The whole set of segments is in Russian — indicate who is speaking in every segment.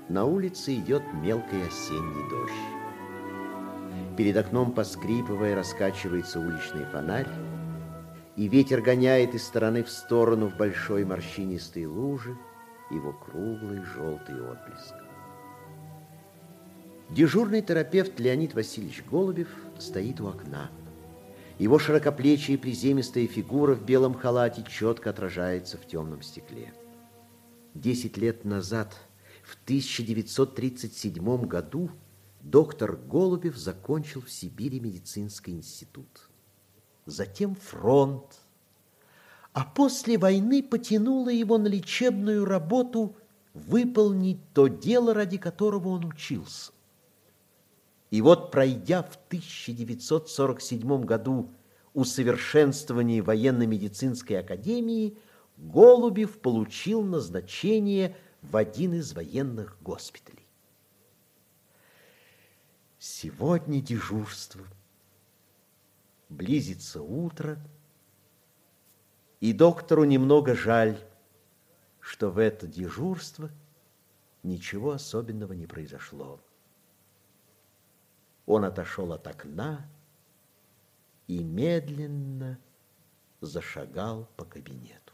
Speaker 1: На улице идет мелкий осенний дождь. Перед окном, поскрипывая, раскачивается уличный фонарь, и ветер гоняет из стороны в сторону в большой морщинистой луже его круглый желтый отблеск. Дежурный терапевт Леонид Васильевич Голубев стоит у окна. Его широкоплечья и приземистая фигура в белом халате четко отражается в темном стекле. 10 лет назад, в 1937 году, доктор Голубев закончил в Сибири медицинский институт. Затем фронт. А после войны потянуло его на лечебную работу выполнить то дело, ради которого он учился. И вот, пройдя в 1947 году усовершенствование военно-медицинской академии, Голубев получил назначение в один из военных госпиталей. Сегодня дежурство. Близится утро, и доктору немного жаль, что в это дежурство ничего особенного не произошло. Он отошел от окна и медленно зашагал по кабинету.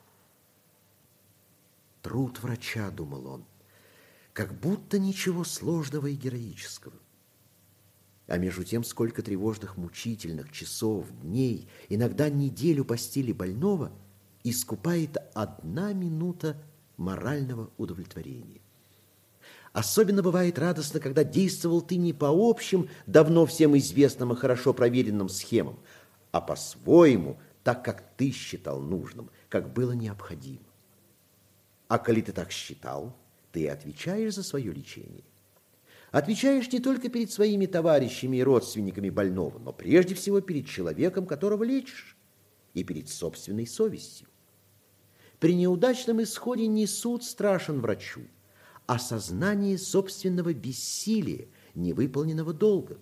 Speaker 1: Труд врача, думал он, как будто ничего сложного и героического. А между тем, сколько тревожных, мучительных часов, дней, иногда неделю постели больного искупает 1 минута морального удовлетворения. Особенно бывает радостно, когда действовал ты не по общим, давно всем известным и хорошо проверенным схемам, а по-своему, так, как ты считал нужным, как было необходимо. А коли ты так считал, ты отвечаешь за свое лечение. Отвечаешь не только перед своими товарищами и родственниками больного, но прежде всего перед человеком, которого лечишь, и перед собственной совестью. При неудачном исходе не суд страшен врачу, а сознание собственного бессилия, невыполненного долга.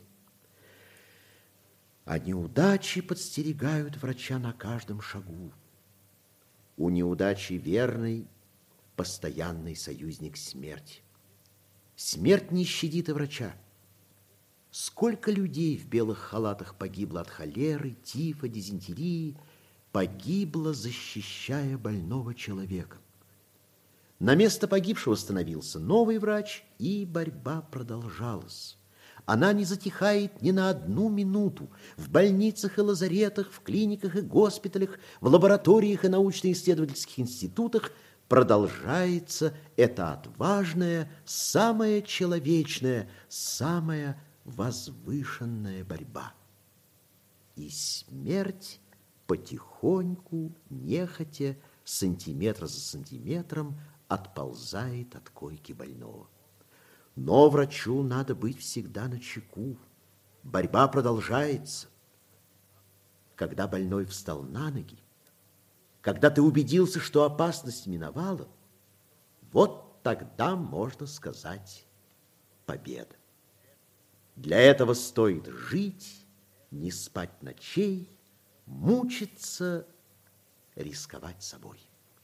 Speaker 1: А неудачи подстерегают врача на каждом шагу. У неудачи верный, постоянный союзник смерти. Смерть не щадит и врача. Сколько людей в белых халатах погибло от холеры, тифа, дизентерии, погибло, защищая больного человека. На место погибшего становился новый врач, и борьба продолжалась. Она не затихает ни на 1 минуту. В больницах и лазаретах, в клиниках и госпиталях, в лабораториях и научно-исследовательских институтах продолжается эта отважная, самая человечная, самая возвышенная борьба. И смерть потихоньку, нехотя, сантиметр за сантиметром отползает от койки больного. Но врачу надо быть всегда начеку. Борьба продолжается. Когда больной встал на ноги, когда ты убедился, что опасность миновала, вот тогда можно сказать победа. Для этого стоит жить, не спать ночей, мучиться, рисковать собой.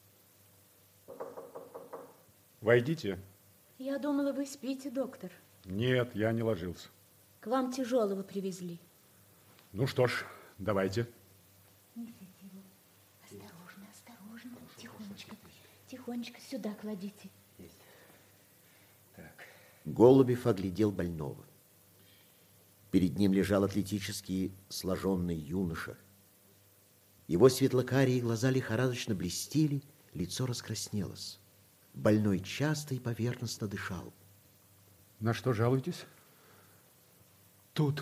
Speaker 2: Войдите.
Speaker 3: Я думала, вы спите, доктор.
Speaker 2: Нет, я не ложился.
Speaker 3: К вам тяжелого привезли.
Speaker 2: Ну что ж, давайте.
Speaker 3: Несите его. Осторожно, осторожно. Тихонечко, тихонечко сюда кладите.
Speaker 1: Так. Голубев оглядел больного. Перед ним лежал атлетически сложенный юноша. Его светлокарие глаза лихорадочно блестели, лицо раскраснелось. Больной часто и поверхностно дышал.
Speaker 2: На что жалуетесь?
Speaker 4: Тут.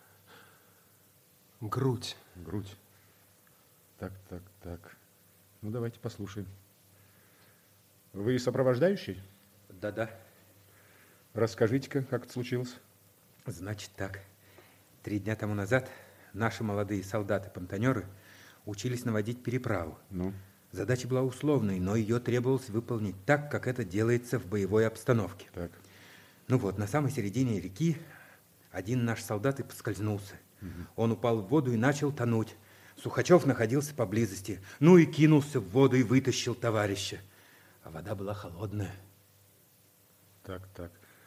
Speaker 4: Грудь.
Speaker 2: Грудь. Так. Ну, давайте послушаем. Вы сопровождающий?
Speaker 5: Да.
Speaker 2: Расскажите-ка, как это случилось.
Speaker 5: Значит так. 3 дня тому назад наши молодые солдаты-понтонеры учились наводить переправу.
Speaker 2: Ну?
Speaker 5: Задача была условной, но ее требовалось выполнить так, как это делается в боевой обстановке.
Speaker 2: Так.
Speaker 5: Ну вот, на самой середине реки один наш солдат и поскользнулся. Он упал в воду и начал тонуть. Сухачев находился поблизости. Ну и кинулся в воду и вытащил товарища. А вода была холодная.
Speaker 2: Так.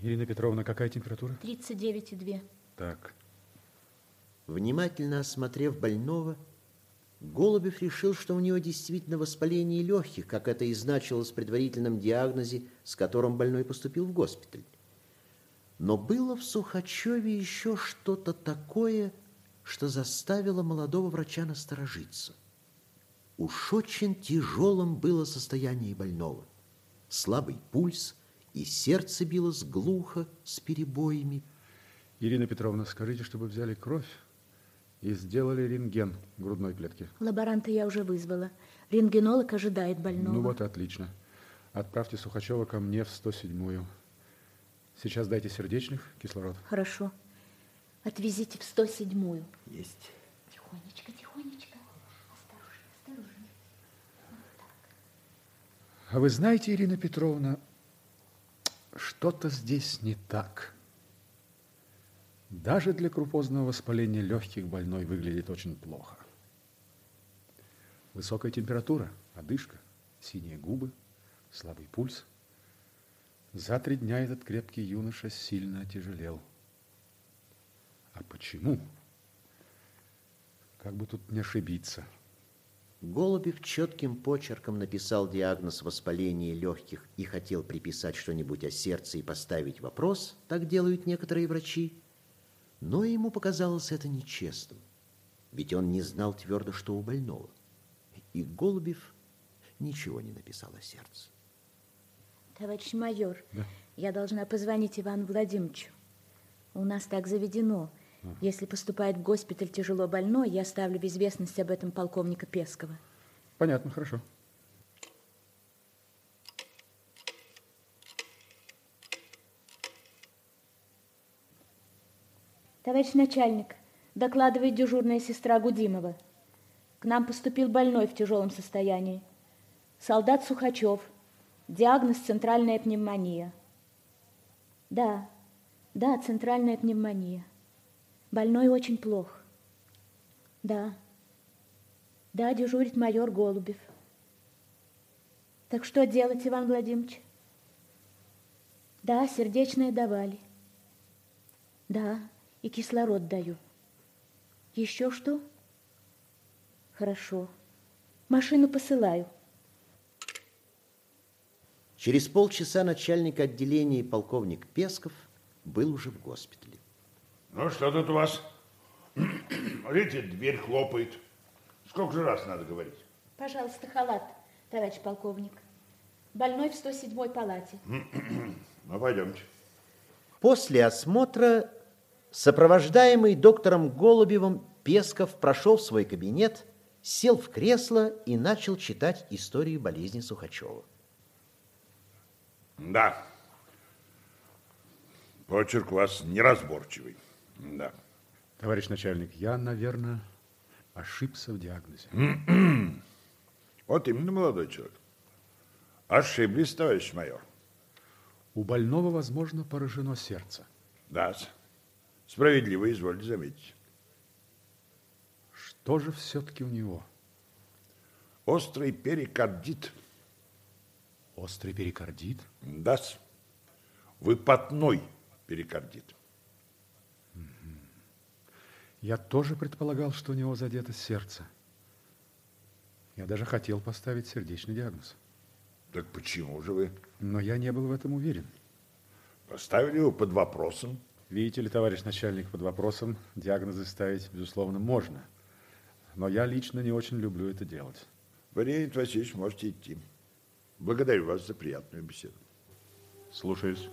Speaker 2: Ирина Петровна, какая температура?
Speaker 3: 39,2.
Speaker 2: Так.
Speaker 1: Внимательно осмотрев больного, Голубев решил, что у него действительно воспаление легких, как это и значилось в предварительном диагнозе, с которым больной поступил в госпиталь. Но было в Сухачеве еще что-то такое, что заставило молодого врача насторожиться. Уж очень тяжелым было состояние больного. Слабый пульс, и сердце билось глухо, с перебоями.
Speaker 2: Ирина Петровна, скажите, чтобы взяли кровь и сделали рентген грудной клетки.
Speaker 3: Лаборанта я уже вызвала. Рентгенолог ожидает больного.
Speaker 2: Ну вот и отлично. Отправьте Сухачева ко мне в 107-ю. Сейчас дайте сердечных, кислород.
Speaker 3: Хорошо. Отвезите в 107-ю.
Speaker 5: Есть.
Speaker 3: Тихонечко, тихонечко. Осторожно, осторожно.
Speaker 2: А вы знаете, Ирина Петровна, что-то здесь не так. Даже для крупозного воспаления легких больной выглядит очень плохо. Высокая температура, одышка, синие губы, слабый пульс. За 3 дня этот крепкий юноша сильно отяжелел. А почему? Как бы тут не ошибиться?
Speaker 1: Голубев четким почерком написал диагноз воспаления легких и хотел приписать что-нибудь о сердце и поставить вопрос, так делают некоторые врачи, но ему показалось это нечестным, ведь он не знал твердо, что у больного. И Голубев ничего не написал о сердце.
Speaker 3: Товарищ майор,
Speaker 2: Да.
Speaker 3: я должна позвонить Ивану Владимировичу. У нас так заведено. Если поступает в госпиталь тяжело больной, я ставлю в известность об этом полковника Пескова.
Speaker 2: Понятно, хорошо.
Speaker 3: Товарищ начальник, докладывает дежурная сестра Гудимова. К нам поступил больной в тяжелом состоянии. Солдат Сухачев. Диагноз центральная пневмония. Да, центральная пневмония. Больной очень плох. Да, дежурит майор Голубев. Так что делать, Иван Владимирович? Да, сердечное давали. Да, и кислород даю. Еще что? Хорошо. Машину посылаю.
Speaker 1: Через полчаса начальник отделения полковник Песков был уже в госпитале.
Speaker 6: Ну, что тут у вас? Видите, дверь хлопает. Сколько же раз надо говорить?
Speaker 3: Пожалуйста, халат, товарищ полковник. Больной в 107-й палате.
Speaker 6: Ну, пойдемте.
Speaker 1: После осмотра, сопровождаемый доктором Голубевым, Песков прошел в свой кабинет, сел в кресло и начал читать историю болезни Сухачева.
Speaker 6: Да. Почерк у вас неразборчивый. Да.
Speaker 2: Товарищ начальник, я, наверное, ошибся в диагнозе.
Speaker 6: Вот именно, молодой человек. Ошиблись, товарищ майор.
Speaker 2: У больного, возможно, поражено сердце.
Speaker 6: Да, справедливо, извольте заметить.
Speaker 2: Что же все-таки у него?
Speaker 6: Острый перикардит.
Speaker 2: Острый перикардит?
Speaker 6: Да, выпотной перикардит.
Speaker 2: Я тоже предполагал, что у него задето сердце. Я даже хотел поставить сердечный диагноз.
Speaker 6: Так почему же вы
Speaker 2: Но я не был в этом уверен.
Speaker 6: поставили его под вопросом?
Speaker 2: Видите ли, товарищ начальник, под вопросом диагнозы ставить, безусловно, можно. Но я лично не очень люблю это делать.
Speaker 6: Вы, Леонид Васильевич, можете идти. Благодарю вас за приятную беседу.
Speaker 2: Слушаюсь.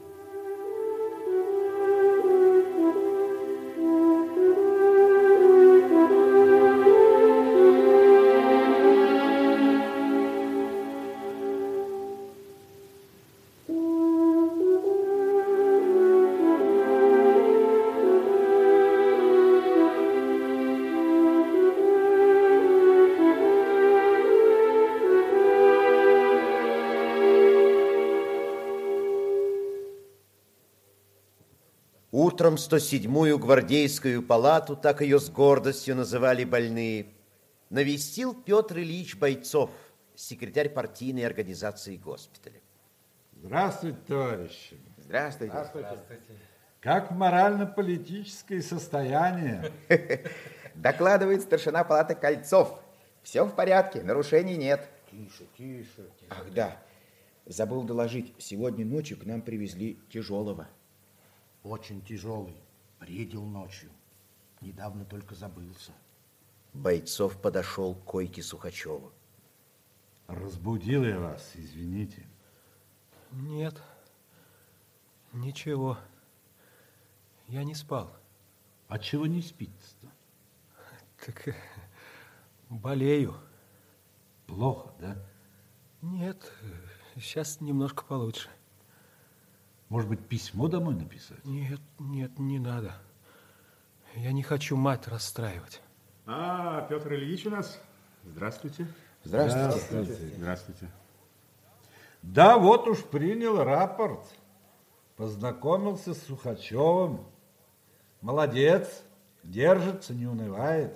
Speaker 1: Утром 107-ю гвардейскую палату, так ее с гордостью называли больные, навестил Петр Ильич Бойцов, секретарь партийной организации госпиталя.
Speaker 7: Здравствуйте, товарищи. Здравствуйте.
Speaker 8: Как морально-политическое состояние?
Speaker 7: Докладывает старшина палаты Кольцов. Все в порядке, нарушений нет.
Speaker 9: Тише.
Speaker 7: Ах, да. Забыл доложить. Сегодня ночью к нам привезли тяжелого.
Speaker 9: Очень тяжелый. Бредил ночью. Недавно только забылся.
Speaker 1: Бойцов подошел к койке Сухачева.
Speaker 8: Разбудил я вас, извините.
Speaker 4: Нет, ничего. Я не спал.
Speaker 8: А чего не спится-то?
Speaker 4: Так болею.
Speaker 8: Плохо, да?
Speaker 4: Нет, сейчас немножко получше.
Speaker 8: Может быть, письмо домой написать?
Speaker 4: Нет, не надо. Я не хочу мать расстраивать.
Speaker 2: А, Петр Ильич у нас. Здравствуйте.
Speaker 8: Здравствуйте. Да, вот уж принял рапорт. Познакомился с Сухачевым. Молодец. Держится, не унывает.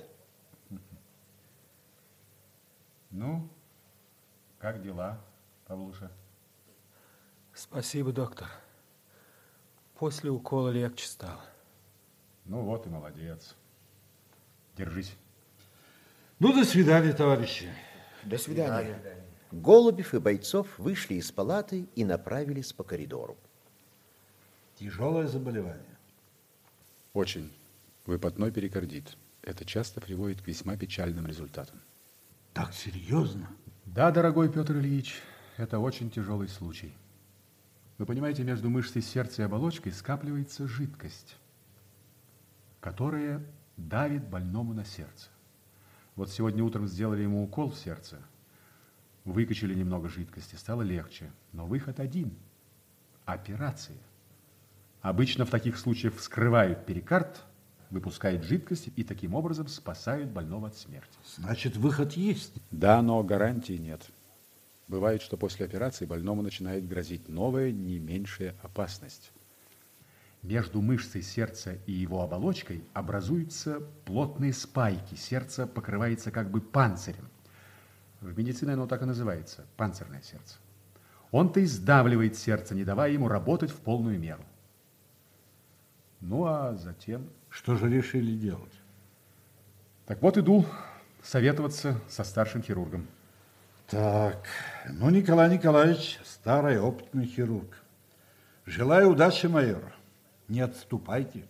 Speaker 2: Ну, как дела, Павлуша?
Speaker 4: Спасибо, доктор. После укола легче стало.
Speaker 2: Ну вот и молодец. Держись.
Speaker 8: Ну, до свидания, товарищи.
Speaker 7: До свидания.
Speaker 1: Голубев и Бойцов вышли из палаты и направились по коридору.
Speaker 8: Тяжелое заболевание.
Speaker 2: Очень. Выпадной перикардит. Это часто приводит к весьма печальным результатам.
Speaker 8: Так серьезно?
Speaker 2: Да, дорогой Петр Ильич, это очень тяжелый случай. Вы понимаете, между мышцей сердца и оболочкой скапливается жидкость, которая давит больному на сердце. Вот сегодня утром сделали ему укол в сердце, выкачали немного жидкости, стало легче. Но выход один – операция. Обычно в таких случаях вскрывают перикард, выпускают жидкость и таким образом спасают больного от смерти.
Speaker 8: Значит, выход есть?
Speaker 2: Да, но гарантии нет. Бывает, что после операции больному начинает грозить новая, не меньшая опасность. Между мышцей сердца и его оболочкой образуются плотные спайки. Сердце покрывается как бы панцирем. В медицине оно так и называется – панцирное сердце. Он-то и сдавливает сердце, не давая ему работать в полную меру. Ну, а затем...
Speaker 8: Что же решили делать?
Speaker 2: Так вот, иду советоваться со старшим хирургом.
Speaker 8: Так, ну, Николай Николаевич, старый опытный хирург. Желаю удачи, майор. Не отступайте.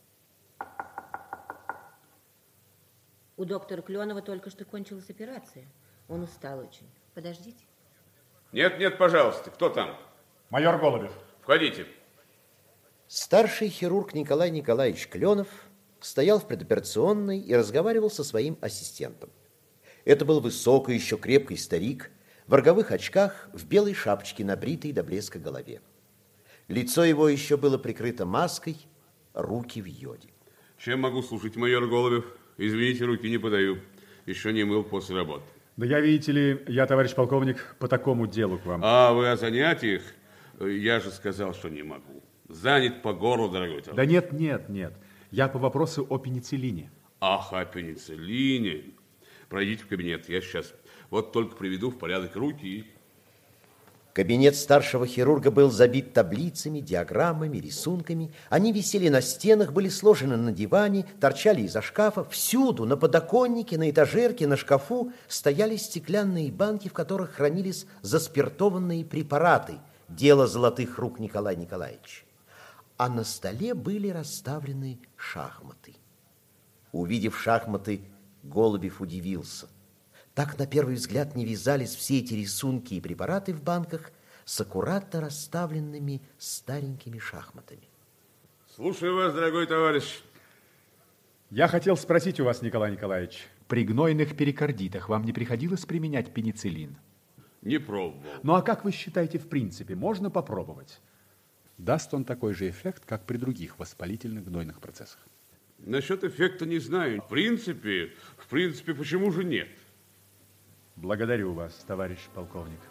Speaker 10: У доктора Кленова только что кончилась операция. Он устал очень. Подождите.
Speaker 6: Нет, пожалуйста. Кто там?
Speaker 2: Майор Голубев.
Speaker 6: Входите.
Speaker 1: Старший хирург Николай Николаевич Кленов стоял в предоперационной и разговаривал со своим ассистентом. Это был высокий, еще крепкий старик, в роговых очках, в белой шапочке, набритой до блеска голове. Лицо его еще было прикрыто маской, руки в йоде.
Speaker 6: Чем могу служить, майор Голубев? Извините, руки не подаю. Еще не мыл после работы.
Speaker 2: Да я, видите ли, товарищ полковник, по такому делу к вам.
Speaker 6: А вы о занятиях? Я же сказал, что не могу. Занят по горлу, дорогой товарищ.
Speaker 2: Да нет. Я по вопросу о пенициллине.
Speaker 6: Ах, о пенициллине. Пройдите в кабинет, я сейчас вот только приведу в порядок руки.
Speaker 1: Кабинет старшего хирурга был забит таблицами, диаграммами, рисунками. Они висели на стенах, были сложены на диване, торчали из-за шкафа. Всюду, на подоконнике, на этажерке, на шкафу стояли стеклянные банки, в которых хранились заспиртованные препараты. Дело золотых рук Николая Николаевича. А на столе были расставлены шахматы. Увидев шахматы, Голубев удивился. Так, на первый взгляд, не вязались все эти рисунки и препараты в банках с аккуратно расставленными старенькими шахматами.
Speaker 6: Слушаю вас, дорогой товарищ.
Speaker 2: Я хотел спросить у вас, Николай Николаевич, при гнойных перикардитах вам не приходилось применять пенициллин?
Speaker 6: Не пробовал.
Speaker 2: Ну, а как вы считаете, в принципе, можно попробовать? Даст он такой же эффект, как при других воспалительных гнойных процессах?
Speaker 6: Насчет эффекта не знаю. В принципе, почему же нет?
Speaker 2: Благодарю вас, товарищ полковник.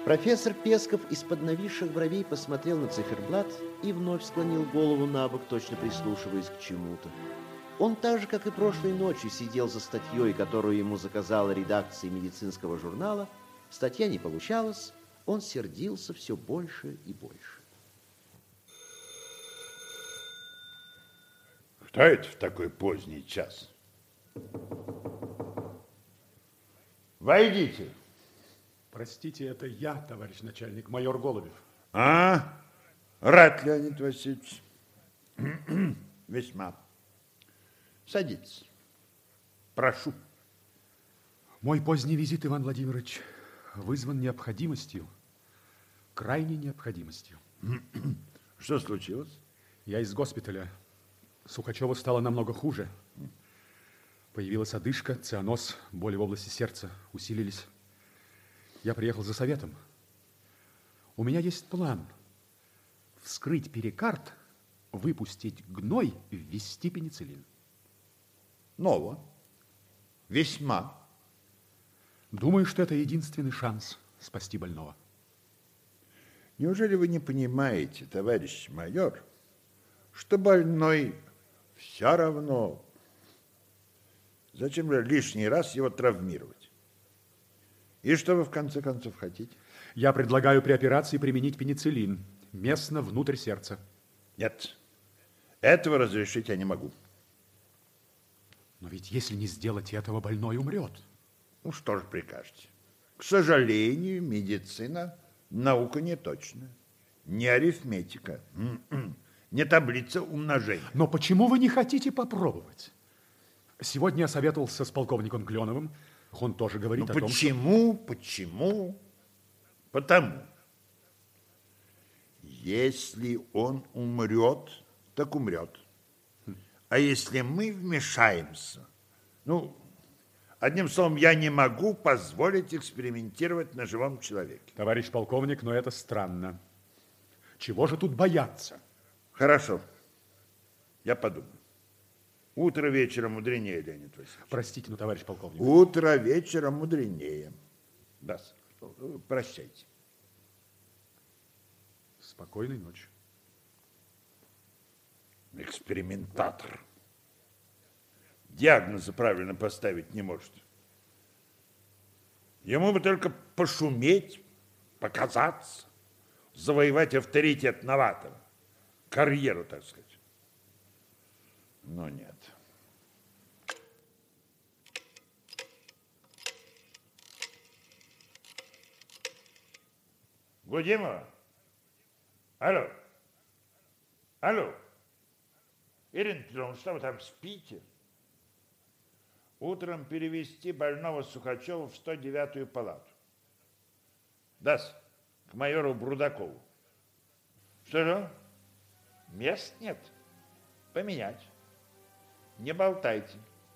Speaker 1: Профессор Песков из-под нависших бровей посмотрел на циферблат и вновь склонил голову на бок, точно прислушиваясь к чему-то. Он так же, как и прошлой ночью, сидел за статьей, которую ему заказала редакция медицинского журнала. Статья не получалась, он сердился все больше и больше.
Speaker 6: Кто это в такой поздний час? Войдите.
Speaker 2: Простите, это я, товарищ начальник, майор Голубев.
Speaker 6: Рад, Леонид Васильевич. Весьма. Садитесь. Прошу.
Speaker 2: Мой поздний визит, Иван Владимирович, вызван необходимостью, крайней необходимостью.
Speaker 6: Что случилось?
Speaker 2: Я из госпиталя. Сухачеву стало намного хуже. Появилась одышка, цианоз, боли в области сердца усилились. Я приехал за советом. У меня есть план. Вскрыть перикард, выпустить гной, ввести пенициллин.
Speaker 6: Ново. Весьма.
Speaker 2: Думаю, что это единственный шанс спасти больного.
Speaker 6: Неужели вы не понимаете, товарищ майор, что больной все равно... Зачем же лишний раз его травмировать? И что вы в конце концов хотите?
Speaker 2: Я предлагаю при операции применить пенициллин местно внутрь сердца.
Speaker 6: Нет, этого разрешить я не могу.
Speaker 2: Но ведь если не сделать этого, больной умрет.
Speaker 6: Ну, что же прикажете? К сожалению, медицина наука не точная. Не арифметика, не таблица умножения.
Speaker 2: Но почему вы не хотите попробовать? Сегодня я советовался с полковником Кленовым. Он тоже говорит о том,
Speaker 6: что... Почему? Потому. Если он умрет, так умрет. А если мы вмешаемся, одним словом, я не могу позволить экспериментировать на живом человеке.
Speaker 2: Товарищ полковник, но это странно. Чего же тут бояться?
Speaker 6: Хорошо. Я подумаю. Утро вечера мудренее, Леонид Васильевич.
Speaker 2: Простите, но, товарищ полковник.
Speaker 6: Утро вечера мудренее. Да, прощайте.
Speaker 2: Спокойной ночи.
Speaker 6: Экспериментатор. Диагнозы правильно поставить не может. Ему бы только пошуметь, показаться, завоевать авторитет новатора, карьеру, так сказать. Но нет. Гудимова? Алло? Алло? Ирина Петровна, что вы там спите? Утром перевести больного Сухачева в 109-ю палату. Да, к майору Брудакову. Что же? Мест нет? Поменять. Не болтайте.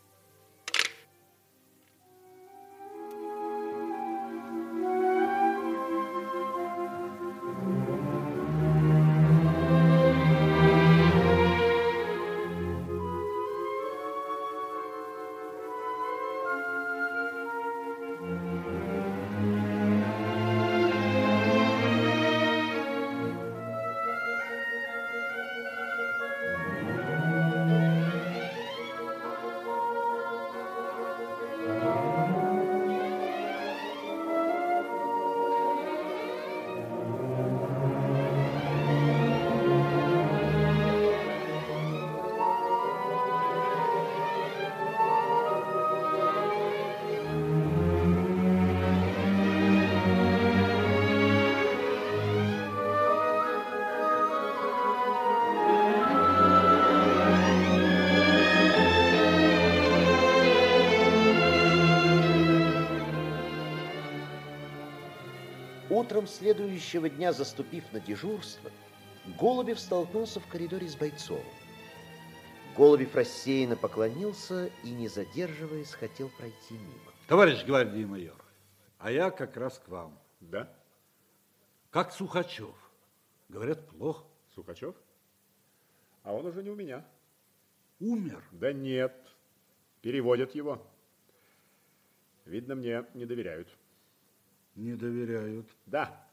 Speaker 1: Утром следующего дня, заступив на дежурство, Голубев столкнулся в коридоре с Бойцовым. Голубев рассеянно поклонился и, не задерживаясь, хотел пройти мимо.
Speaker 8: Товарищ гвардии майор, а я как раз к вам.
Speaker 2: Да?
Speaker 8: Как Сухачев. Говорят, плохо.
Speaker 2: Сухачев? А он уже не у меня.
Speaker 8: Умер?
Speaker 2: Да нет. Переводят его. Видно, мне не доверяют.
Speaker 8: Не доверяют.
Speaker 2: Да.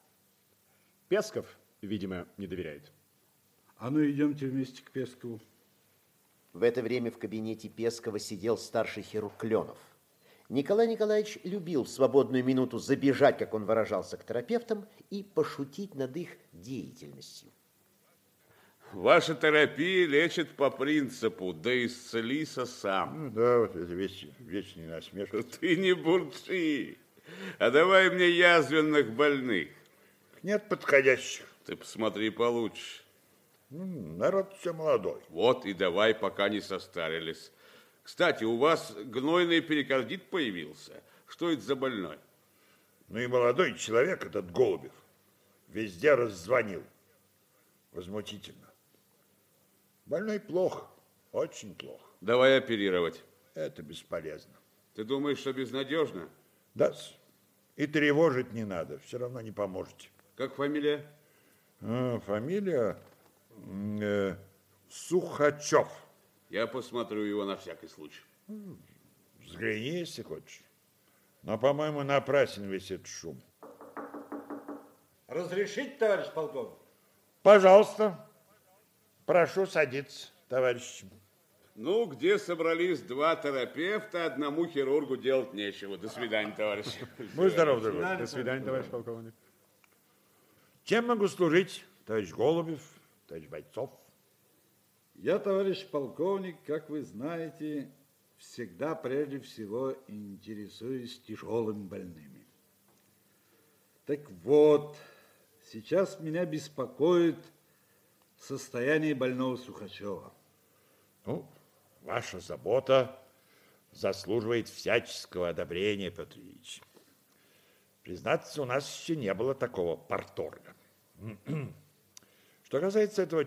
Speaker 2: Песков, видимо, не доверяет.
Speaker 8: А ну, идемте вместе к Пескову.
Speaker 1: В это время в кабинете Пескова сидел старший хирург Кленов. Николай Николаевич любил в свободную минуту забежать, как он выражался, к терапевтам и пошутить над их деятельностью.
Speaker 11: Ваша терапия лечит по принципу «да исцелися сам».
Speaker 6: Ну да, вот это вечная насмешка.
Speaker 11: Ты не бурчи, а давай мне язвенных больных.
Speaker 6: Нет подходящих.
Speaker 11: Ты посмотри получше.
Speaker 6: Народ все молодой.
Speaker 11: Вот и давай, пока не состарились. Кстати, у вас гнойный перикардит появился. Что это за больной?
Speaker 6: Ну и молодой человек, этот Голубев, везде раззвонил. Возмутительно. Больной плохо, очень плохо.
Speaker 11: Давай оперировать.
Speaker 6: Это бесполезно.
Speaker 11: Ты думаешь, что безнадежно?
Speaker 6: Да, и тревожить не надо, все равно не поможете.
Speaker 11: Как фамилия?
Speaker 6: Фамилия Сухачев.
Speaker 11: Я посмотрю его на всякий случай.
Speaker 6: Взгляни, если хочешь. Но, по-моему, напрасен весь этот шум.
Speaker 9: Разрешите, товарищ полковник?
Speaker 6: Пожалуйста. Прошу садиться, товарищи.
Speaker 11: Ну, где собрались два терапевта, одному хирургу делать нечего. До свидания, товарищи.
Speaker 6: Будь здоров, дорогой.
Speaker 2: До свидания, товарищ полковник.
Speaker 6: Чем могу служить, товарищ Голубев, товарищ Бойцов?
Speaker 8: Я, товарищ полковник, как вы знаете, всегда прежде всего интересуюсь тяжелыми больными. Так вот, сейчас меня беспокоит состояние больного Сухачева.
Speaker 6: Ну, ваша забота заслуживает всяческого одобрения, Петр Ильич. Признаться, у нас еще не было такого парторга. Что касается этого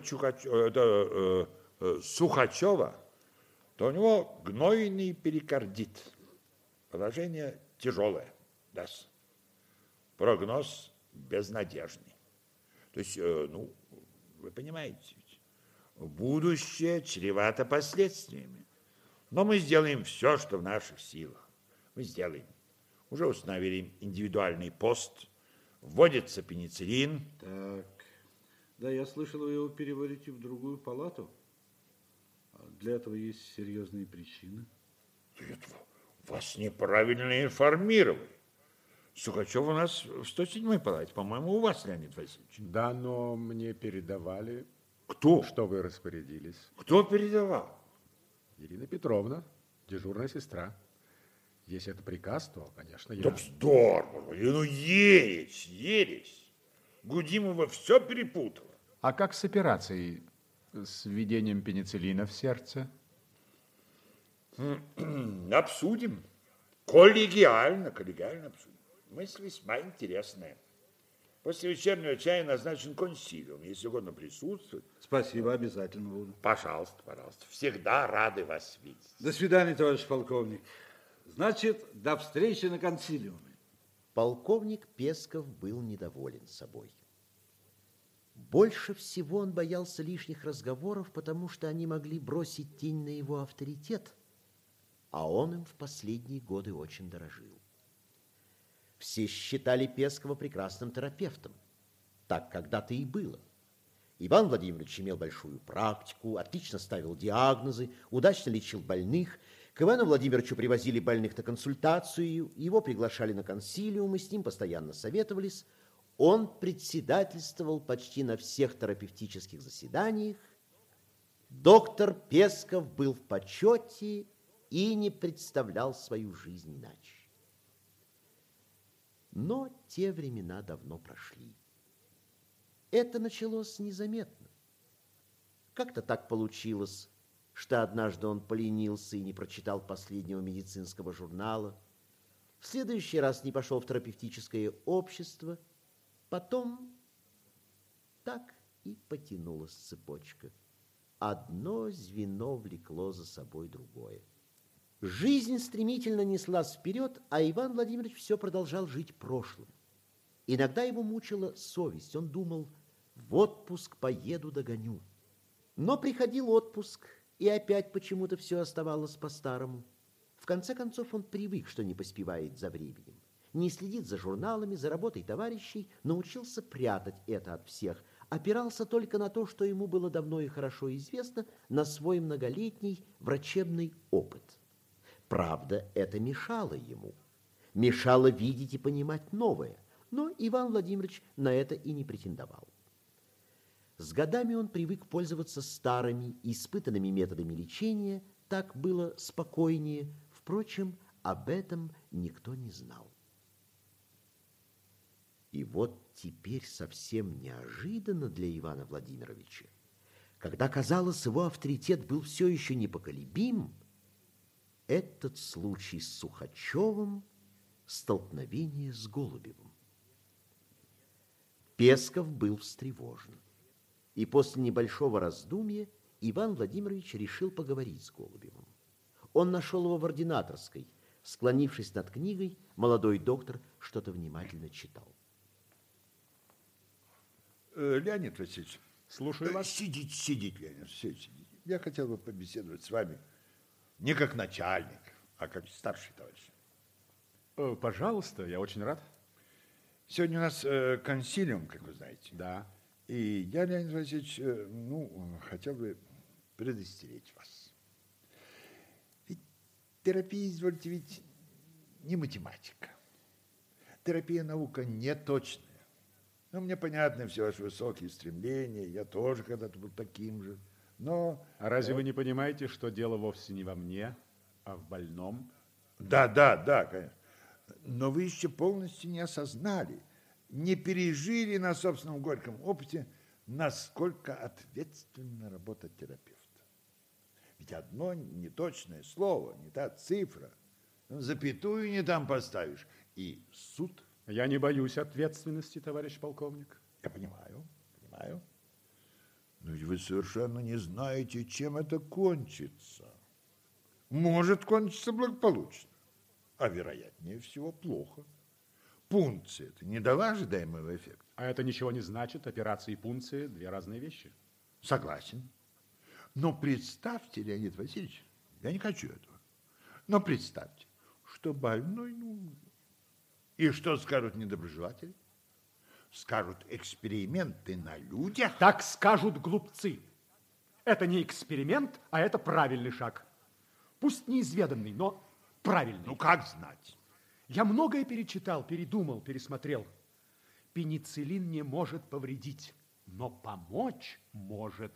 Speaker 6: Сухачева, то у него гнойный перикардит. Положение тяжелое, да. Прогноз безнадежный. То есть, ну, вы понимаете, будущее чревато последствиями. Но мы сделаем все, что в наших силах. Мы сделаем. Уже установили индивидуальный пост, вводится пенициллин.
Speaker 8: Так, да, я слышал, вы его переводите в другую палату. Для этого есть серьезные причины.
Speaker 6: Вас неправильно информировали. Сухачев у нас в 107-й палате, по-моему, у вас, Леонид Васильевич.
Speaker 2: Да, но мне передавали...
Speaker 6: Кто?
Speaker 2: Что вы распорядились.
Speaker 6: Кто передавал?
Speaker 2: Ирина Петровна, дежурная сестра. Если это приказ, то, конечно, я...
Speaker 6: Да вздор, ну ересь. Гудимова все перепутала.
Speaker 12: А как с операцией? С введением пенициллина в сердце?
Speaker 6: Обсудим. Коллегиально обсудим. Мысль весьма интересная. После вечернего чая назначен консилиум. Если угодно присутствовать.
Speaker 8: Спасибо, обязательно буду.
Speaker 6: Пожалуйста. Всегда рады вас видеть.
Speaker 8: До свидания, товарищ полковник. Значит, до встречи на консилиуме.
Speaker 1: Полковник Песков был недоволен собой. Больше всего он боялся лишних разговоров, потому что они могли бросить тень на его авторитет, а он им в последние годы очень дорожил. Все считали Пескова прекрасным терапевтом. Так когда-то и было. Иван Владимирович имел большую практику, отлично ставил диагнозы, удачно лечил больных. К Ивану Владимировичу привозили больных на консультацию, его приглашали на консилиумы, с ним постоянно советовались. Он председательствовал почти на всех терапевтических заседаниях. Доктор Песков был в почете и не представлял свою жизнь иначе. Но те времена давно прошли. Это началось незаметно. Как-то так получилось, что однажды он поленился и не прочитал последнего медицинского журнала, в следующий раз не пошел в терапевтическое общество, потом так и потянулась цепочка. Одно звено влекло за собой другое. Жизнь стремительно неслась вперед, а Иван Владимирович все продолжал жить прошлым. Иногда его мучила совесть. Он думал, в отпуск поеду догоню. Но приходил отпуск, и опять почему-то все оставалось по-старому. В конце концов он привык, что не поспевает за временем. не следит за журналами, за работой товарищей, научился прятать это от всех, опирался только на то, что ему было давно и хорошо известно, на свой многолетний врачебный опыт. Правда, это мешало ему, мешало видеть и понимать новое, но Иван Владимирович на это и не претендовал. С годами он привык пользоваться старыми, испытанными методами лечения, так было спокойнее, впрочем, об этом никто не знал. И вот теперь совсем неожиданно для Ивана Владимировича, когда, казалось, его авторитет был все еще непоколебим, этот случай с Сухачевым — столкновение с Голубевым. Песков был встревожен, и после небольшого раздумья Иван Владимирович решил поговорить с Голубевым. Он нашел его в ординаторской. Склонившись над книгой, молодой доктор что-то внимательно читал.
Speaker 6: Леонид Васильевич.
Speaker 12: Слушаю вас.
Speaker 6: Сидите, Леонид, сидите. Я хотел бы побеседовать с вами не как начальник, а как старший товарищ.
Speaker 12: Пожалуйста, я очень рад.
Speaker 6: Сегодня у нас консилиум, как вы знаете.
Speaker 12: Да.
Speaker 6: И я, Леонид Васильевич, хотел бы предостеречь вас. Ведь терапия, извольте, ведь не математика. Терапия наука не точная. Ну, мне понятны все ваши высокие стремления, я тоже когда-то был таким же, но...
Speaker 12: А разве вы не понимаете, что дело вовсе не во мне, а в больном?
Speaker 6: Да, конечно. Но вы еще полностью не осознали, не пережили на собственном горьком опыте, насколько ответственна работа терапевта. Ведь одно неточное слово, не та цифра, запятую не там поставишь, и суд...
Speaker 12: Я не боюсь ответственности, товарищ полковник.
Speaker 6: Я понимаю. Но ведь вы совершенно не знаете, чем это кончится. Может кончиться благополучно, а вероятнее всего плохо. Пункция это не дала ожидаемого эффекта.
Speaker 12: А это ничего не значит. Операция и пункция – две разные вещи.
Speaker 6: Согласен. Но представьте, Леонид Васильевич, я не хочу этого, но представьте, что больной, и что скажут недоброжелатели? Скажут эксперименты на людях?
Speaker 12: Так скажут глупцы. Это не эксперимент, а это правильный шаг. Пусть неизведанный, но правильный.
Speaker 6: Ну, как знать?
Speaker 12: Я многое перечитал, передумал, пересмотрел. Пенициллин не может повредить, но помочь может.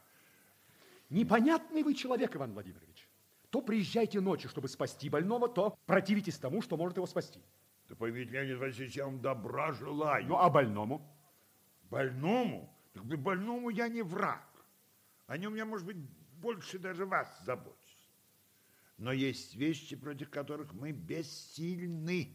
Speaker 12: Непонятный вы человек, Иван Владимирович. То приезжайте ночью, чтобы спасти больного, то противитесь тому, что может его спасти.
Speaker 6: Да поймите, Леонид Васильевич, я вам добра желаю.
Speaker 12: Ну, а больному?
Speaker 6: Больному? Так больному я не враг. О нем я, может быть, больше даже вас забочусь. Но есть вещи, против которых мы бессильны.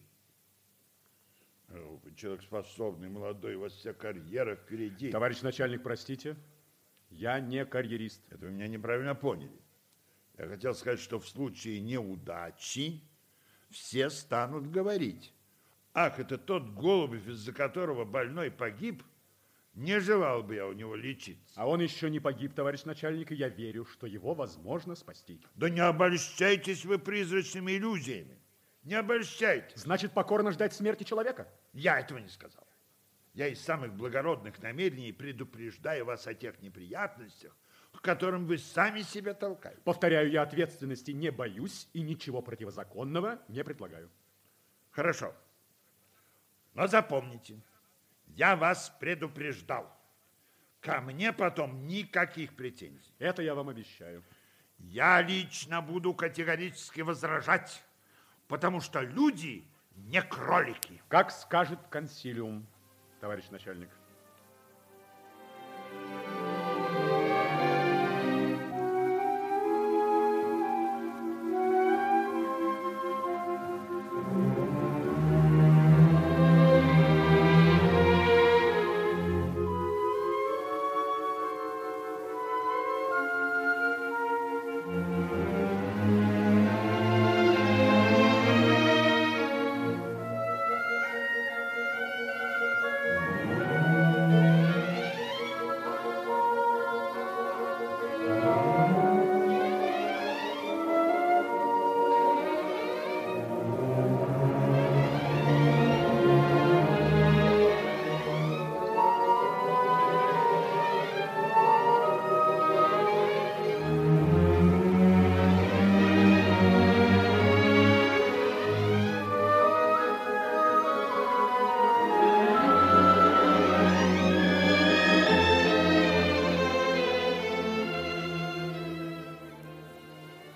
Speaker 6: Вы человек способный, молодой, у вас вся карьера впереди.
Speaker 12: Товарищ начальник, простите, я не карьерист.
Speaker 6: Это вы меня неправильно поняли. Я хотел сказать, что в случае неудачи все станут говорить: ах, это тот Голубев, из-за которого больной погиб, не желал бы я у него лечиться.
Speaker 12: А он еще не погиб, товарищ начальник, и я верю, что его возможно спасти.
Speaker 6: Да не обольщайтесь вы призрачными иллюзиями. Не обольщайтесь.
Speaker 12: Значит, покорно ждать смерти человека?
Speaker 6: Я этого не сказал. Я из самых благородных намерений предупреждаю вас о тех неприятностях, к которым вы сами себя толкаете.
Speaker 12: Повторяю, я ответственности не боюсь и ничего противозаконного не предлагаю.
Speaker 6: Хорошо. Но запомните, я вас предупреждал. Ко мне потом никаких претензий.
Speaker 12: Это я вам обещаю.
Speaker 6: Я лично буду категорически возражать, потому что люди не кролики.
Speaker 12: Как скажет консилиум, товарищ начальник.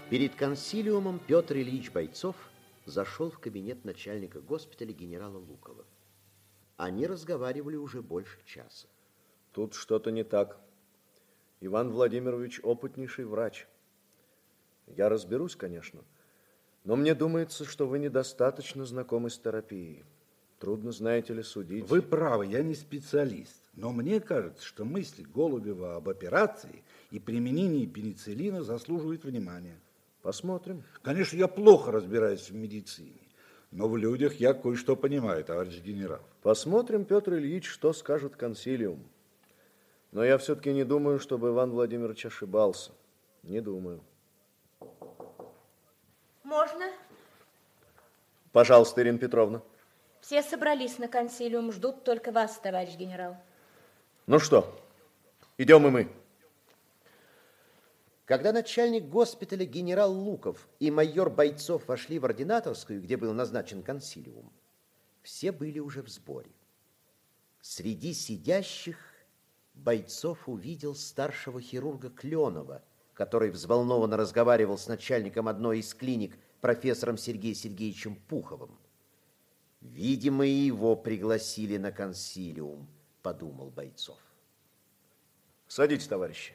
Speaker 1: Перед консилиумом Петр Ильич Бойцов зашел в кабинет начальника госпиталя генерала Лукова. Они разговаривали уже больше часа.
Speaker 13: Тут что-то не так. Иван Владимирович опытнейший врач. Я разберусь, конечно, но мне думается, что вы недостаточно знакомы с терапией. Трудно, знаете ли, судить.
Speaker 14: Вы правы, я не специалист, но мне кажется, что мысли Голубева об операции и применении пенициллина заслуживают внимания.
Speaker 13: Посмотрим.
Speaker 14: Конечно, я плохо разбираюсь в медицине, но в людях я кое-что понимаю, товарищ генерал.
Speaker 13: Посмотрим, Петр Ильич, что скажет консилиум. Но я все-таки не думаю, чтобы Иван Владимирович ошибался. Не думаю.
Speaker 3: Можно?
Speaker 13: Пожалуйста, Ирина Петровна.
Speaker 3: Все собрались на консилиум, ждут только вас, товарищ генерал.
Speaker 13: Ну что, идем и мы.
Speaker 1: Когда начальник госпиталя генерал Луков и майор Бойцов вошли в ординаторскую, где был назначен консилиум, все были уже в сборе. Среди сидящих Бойцов увидел старшего хирурга Кленова, который взволнованно разговаривал с начальником одной из клиник, профессором Сергеем Сергеевичем Пуховым. Видимо, и его пригласили на консилиум, подумал Бойцов.
Speaker 13: Садитесь, товарищи.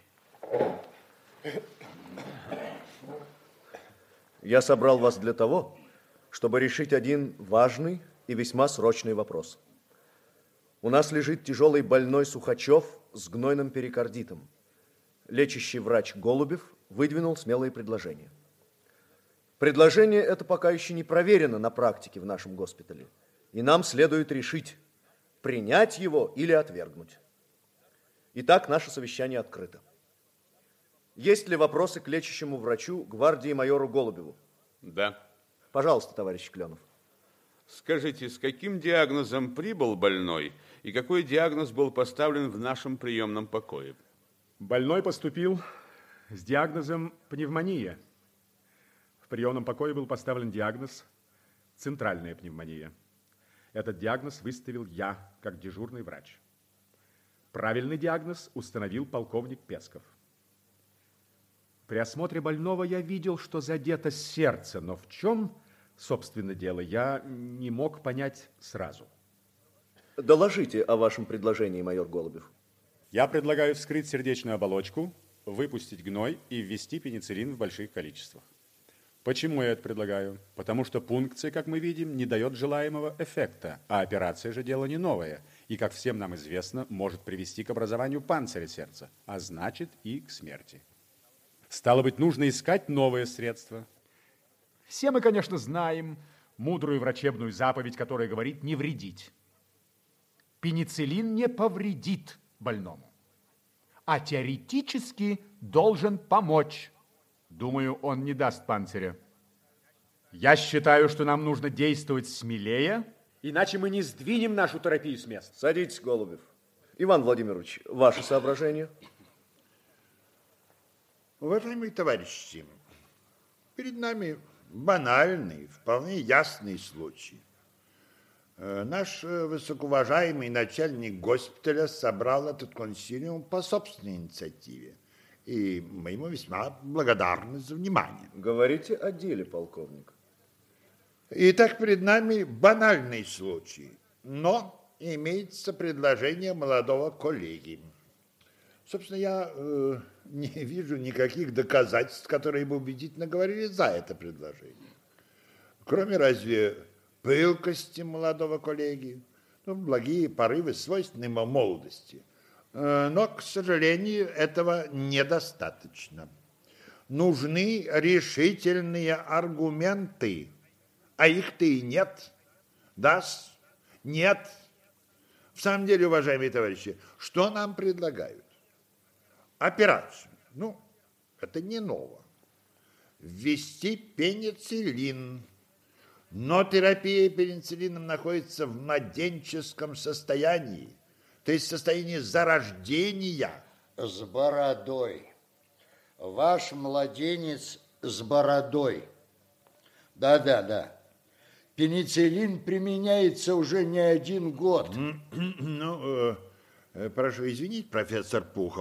Speaker 13: Я собрал вас для того, чтобы решить один важный и весьма срочный вопрос. У нас лежит тяжелый больной Сухачев с гнойным перикардитом. Лечащий врач Голубев выдвинул смелые предложения. Предложение это пока еще не проверено на практике в нашем госпитале, и нам следует решить, принять его или отвергнуть. Итак, наше совещание открыто. Есть ли вопросы к лечащему врачу, гвардии майору Голубеву?
Speaker 11: Да.
Speaker 13: Пожалуйста, товарищ Кленов.
Speaker 11: Скажите, с каким диагнозом прибыл больной и какой диагноз был поставлен в нашем приемном покое?
Speaker 2: Больной поступил с диагнозом пневмония. В приемном покое был поставлен диагноз центральная пневмония. Этот диагноз выставил я, как дежурный врач. Правильный диагноз установил полковник Песков. При осмотре больного я видел, что задето сердце, но в чем, собственно, дело, я не мог понять сразу.
Speaker 13: Доложите о вашем предложении, майор Голубев.
Speaker 2: Я предлагаю вскрыть сердечную оболочку, выпустить гной и ввести пенициллин в больших количествах. Почему я это предлагаю? Потому что пункция, как мы видим, не дает желаемого эффекта, а операция же дело не новое, и, как всем нам известно, может привести к образованию панциря сердца, а значит и к смерти. Стало быть, нужно искать новые средства. Все мы, конечно, знаем мудрую врачебную заповедь, которая говорит не вредить. Пенициллин не повредит больному, а теоретически должен помочь. Думаю, он не даст панциря. Я считаю, что нам нужно действовать смелее, иначе мы не сдвинем нашу терапию с места.
Speaker 13: Садитесь, Голубев. Иван Владимирович, ваши соображения?
Speaker 6: Уважаемые товарищи, перед нами банальный, вполне ясный случай. Наш высокоуважаемый начальник госпиталя собрал этот консилиум по собственной инициативе. И мы ему весьма благодарны за внимание.
Speaker 13: Говорите о деле, полковник.
Speaker 6: Итак, перед нами банальный случай, но имеется предложение молодого коллеги. Собственно, я не вижу никаких доказательств, которые бы убедительно говорили за это предложение. Кроме разве пылкости молодого коллеги, благие порывы, свойственные ему молодости. Но, к сожалению, этого недостаточно. Нужны решительные аргументы, а их-то и нет. Да, нет. В самом деле, уважаемые товарищи, что нам предлагают? Операцию. Это не ново. Ввести пенициллин. Но терапия пенициллином находится в младенческом состоянии, то есть в состоянии зарождения.
Speaker 9: С бородой. Ваш младенец с бородой. Да. Пенициллин применяется уже не 1 год.
Speaker 6: Прошу извинить, профессор Пухов,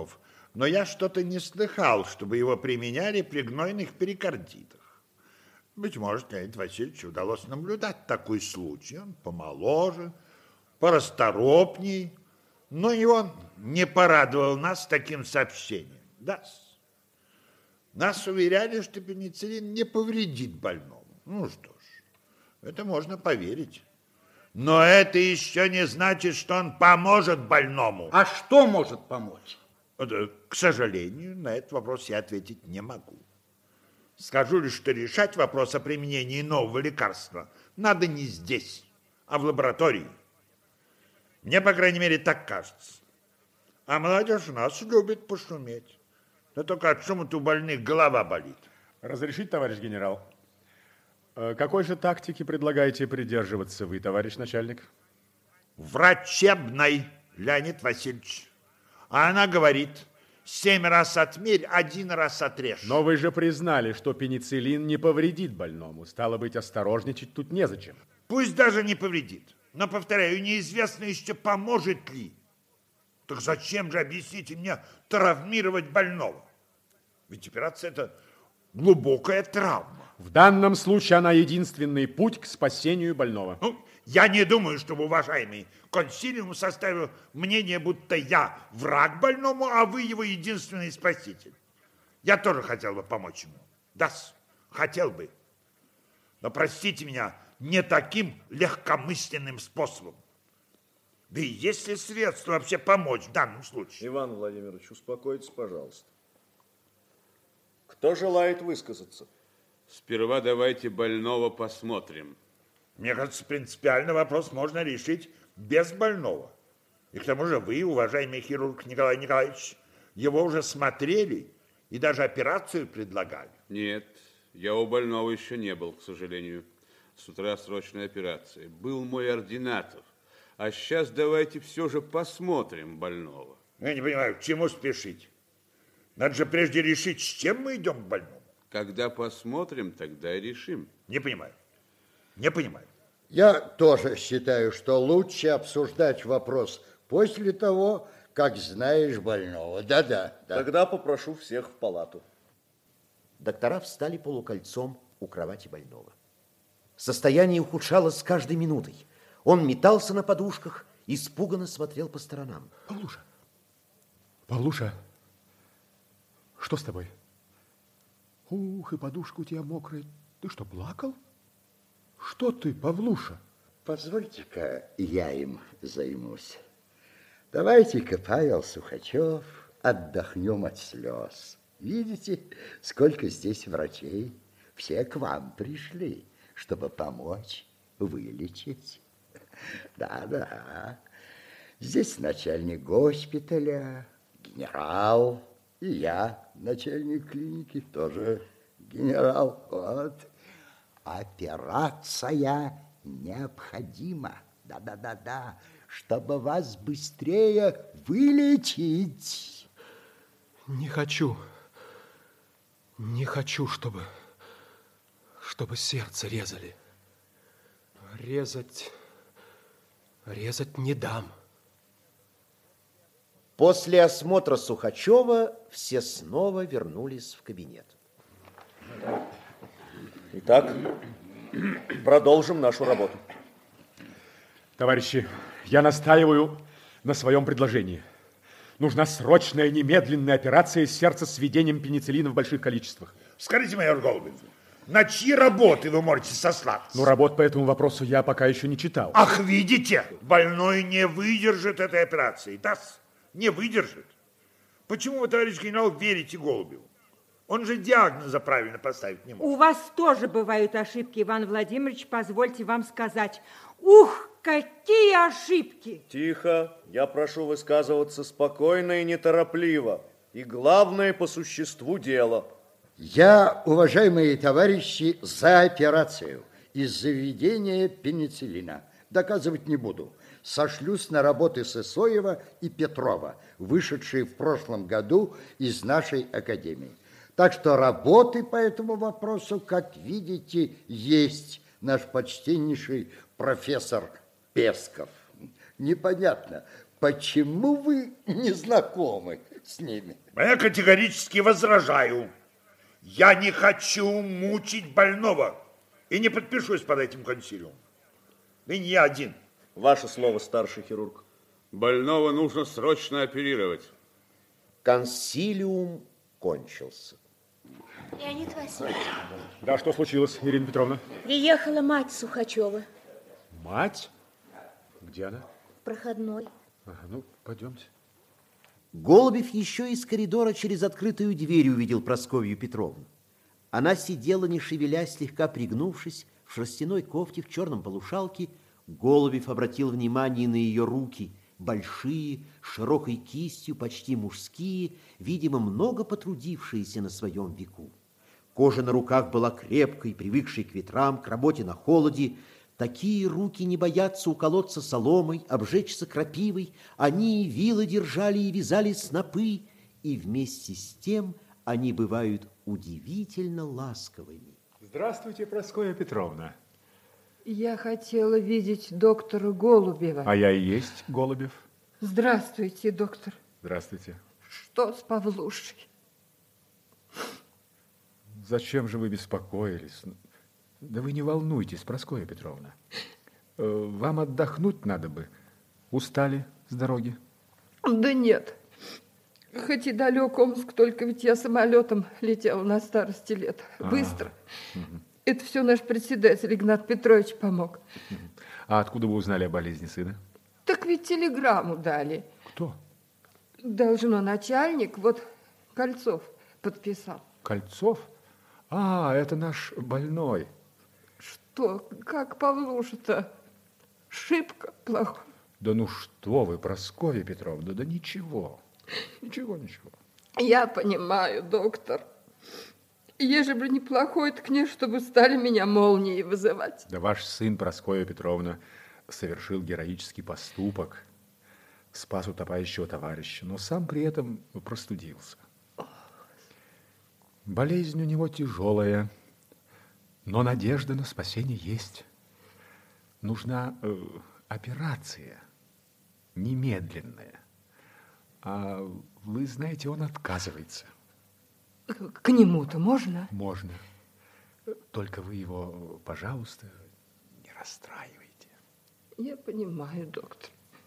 Speaker 6: но я что-то не слыхал, чтобы его применяли при гнойных перикардитах. Быть может, Леониду Васильевичу удалось наблюдать такой случай. Он помоложе, порасторопней, но и он не порадовал нас таким сообщением. Да. Нас уверяли, что пенициллин не повредит больному. Ну что ж, это можно поверить. Но это еще не значит, что он поможет больному.
Speaker 14: А что может помочь?
Speaker 6: К сожалению, на этот вопрос я ответить не могу. Скажу лишь, что решать вопрос о применении нового лекарства надо не здесь, а в лаборатории. Мне, по крайней мере, так кажется. А молодежь у нас любит пошуметь. Но только от шума-то у больных голова болит.
Speaker 2: Разрешите, товарищ генерал? Какой же тактики предлагаете придерживаться вы, товарищ начальник?
Speaker 6: Врачебной, Леонид Васильевич. А она говорит, 7 раз отмерь, 1 раз отрежь.
Speaker 2: Но вы же признали, что пенициллин не повредит больному. Стало быть, осторожничать тут незачем.
Speaker 6: Пусть даже не повредит. Но, повторяю, неизвестно еще, поможет ли. Так зачем же, объясните мне, травмировать больного? Ведь операция – это глубокая травма.
Speaker 2: В данном случае она единственный путь к спасению больного.
Speaker 6: Я не думаю, чтобы уважаемый консилиум составил мнение, будто я враг больному, а вы его единственный спаситель. Я тоже хотел бы помочь ему. Да, хотел бы. Но простите меня, не таким легкомысленным способом. Да и есть ли средства вообще помочь в данном случае?
Speaker 13: Иван Владимирович, успокойтесь, пожалуйста. Кто желает высказаться?
Speaker 11: Сперва давайте больного посмотрим.
Speaker 6: Мне кажется, принципиальный вопрос можно решить без больного. И к тому же вы, уважаемый хирург Николай Николаевич, его уже смотрели и даже операцию предлагали.
Speaker 11: Нет, я у больного еще не был, к сожалению. С утра срочная операция. Был мой ординатор. А сейчас давайте все же посмотрим больного.
Speaker 6: Я не понимаю, к чему спешить? Надо же прежде решить, с чем мы идем к больному.
Speaker 11: Когда посмотрим, тогда и решим.
Speaker 6: Не понимаю. Не понимаю.
Speaker 9: Я тоже считаю, что лучше обсуждать вопрос после того, как знаешь больного. Да.
Speaker 13: Тогда попрошу всех в палату.
Speaker 1: Доктора встали полукольцом у кровати больного. Состояние ухудшалось с каждой минутой. Он метался на подушках, испуганно смотрел по сторонам.
Speaker 12: Павлуша, что с тобой? Ух, и подушка у тебя мокрая. Ты что, плакал? Что ты, Павлуша?
Speaker 15: Позвольте-ка я им займусь. Давайте-ка, Павел Сухачев, отдохнем от слез. Видите, сколько здесь врачей? Все к вам пришли, чтобы помочь вылечить. Да. Здесь начальник госпиталя, генерал, и я, начальник клиники, тоже генерал. Вот. Операция необходима. Да, чтобы вас быстрее вылечить.
Speaker 4: Не хочу, чтобы сердце резали. Резать не дам.
Speaker 1: После осмотра Сухачева все снова вернулись в кабинет.
Speaker 13: Итак, продолжим нашу работу.
Speaker 2: Товарищи, я настаиваю на своем предложении. Нужна срочная, немедленная операция сердца с введением пенициллина в больших количествах.
Speaker 6: Скажите, майор Голубев, на чьи работы вы можете сослаться?
Speaker 2: Ну, работ по этому вопросу я пока еще не читал.
Speaker 6: Ах, видите, больной не выдержит этой операции. Да, не выдержит. Почему вы, товарищ генерал, верите Голубеву? Он же диагноза правильно поставить не может.
Speaker 16: У вас тоже бывают ошибки, Иван Владимирович, позвольте вам сказать. Ух, какие ошибки!
Speaker 13: Тихо, я прошу высказываться спокойно и неторопливо. И главное, по существу дела.
Speaker 15: Я, уважаемые товарищи, за операцию из заведения пенициллина. Доказывать не буду. Сошлюсь на работы Сысоева и Петрова, вышедшие в прошлом году из нашей академии. Так что работы по этому вопросу, как видите, есть наш почтеннейший профессор Песков. Непонятно, почему вы не знакомы? с ними.
Speaker 6: Я категорически возражаю. Я не хочу мучить больного и не подпишусь под этим консилиумом. И не я один.
Speaker 13: Ваше слово, старший хирург.
Speaker 11: Больного нужно срочно оперировать.
Speaker 1: Консилиум кончился.
Speaker 3: Леонид Васильевич.
Speaker 12: Да, что случилось, Ирина Петровна?
Speaker 3: Приехала мать Сухачева.
Speaker 12: Мать? Где она?
Speaker 3: Проходной.
Speaker 12: Ага, ну, пойдемте.
Speaker 1: Голубев еще из коридора через открытую дверь увидел Прасковью Петровну. Она сидела, не шевелясь, слегка пригнувшись, в шерстяной кофте, в черном полушалке. Голубев обратил внимание на ее руки, большие, с широкой кистью, почти мужские, видимо, много потрудившиеся на своем веку. Кожа на руках была крепкой, привыкшей к ветрам, к работе на холоде. Такие руки не боятся уколоться соломой, обжечься крапивой. Они и вилы держали, и вязали снопы, и вместе с тем они бывают удивительно ласковыми.
Speaker 2: Здравствуйте, Прасковья Петровна.
Speaker 16: Я хотела видеть доктора Голубева.
Speaker 2: А я и есть Голубев.
Speaker 16: Здравствуйте, доктор.
Speaker 2: Здравствуйте.
Speaker 16: Что с Павлушей?
Speaker 2: Зачем же вы беспокоились? Да вы не волнуйтесь, Прасковья Петровна. Вам отдохнуть надо бы. Устали с дороги?
Speaker 16: Да нет. Хоть и далек Омск, только ведь я самолетом летела на старости лет. Быстро. Это все наш председатель Игнат Петрович помог.
Speaker 2: А откуда вы узнали о болезни сына?
Speaker 16: Так ведь телеграмму дали.
Speaker 2: Кто?
Speaker 16: Должно начальник, вот Кольцов подписал.
Speaker 2: Кольцов? А, это наш больной.
Speaker 16: Что? Как Павлуша-то? Шибко плохо.
Speaker 2: Да ну что вы, Прасковья Петровна, да ничего. Ничего.
Speaker 16: Я понимаю, доктор. Ежели бы неплохой, так не, чтобы стали меня молнией вызывать.
Speaker 2: Да ваш сын, Прасковья Петровна, совершил героический поступок, спас утопающего товарища, но сам при этом простудился. Болезнь у него тяжелая, но надежда на спасение есть. Нужна операция, немедленная. А вы знаете, он отказывается.
Speaker 16: К нему-то можно?
Speaker 2: Можно. Только вы его, пожалуйста, не расстраивайте.
Speaker 16: Я понимаю, доктор.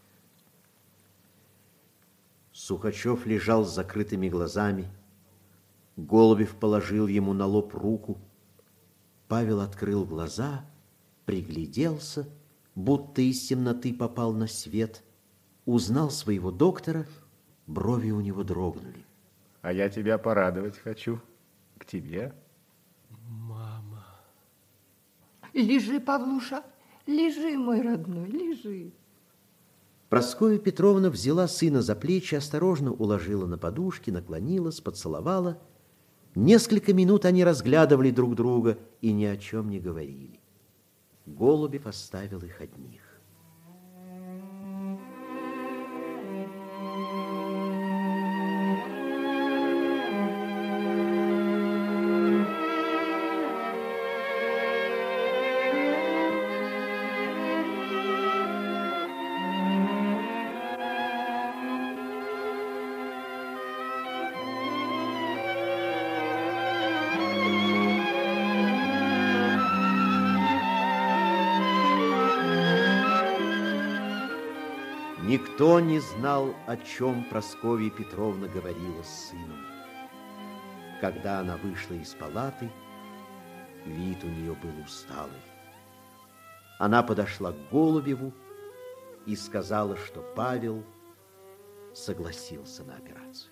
Speaker 1: Сухачев лежал с закрытыми глазами. Голубев положил ему на лоб руку. Павел открыл глаза, пригляделся, будто из темноты попал на свет, узнал своего доктора, брови у него дрогнули.
Speaker 2: А я тебя порадовать хочу. К тебе.
Speaker 4: Мама.
Speaker 16: Лежи, Павлуша, лежи, мой родной, лежи.
Speaker 1: Прасковья Петровна взяла сына за плечи, осторожно уложила на подушки, наклонилась, поцеловала. Несколько минут они разглядывали друг друга и ни о чем не говорили. Голубев оставил их одних. Никто не знал, о чем Прасковья Петровна говорила с сыном. Когда она вышла из палаты, вид у нее был усталый. Она подошла к Голубеву и сказала, что Павел согласился на операцию.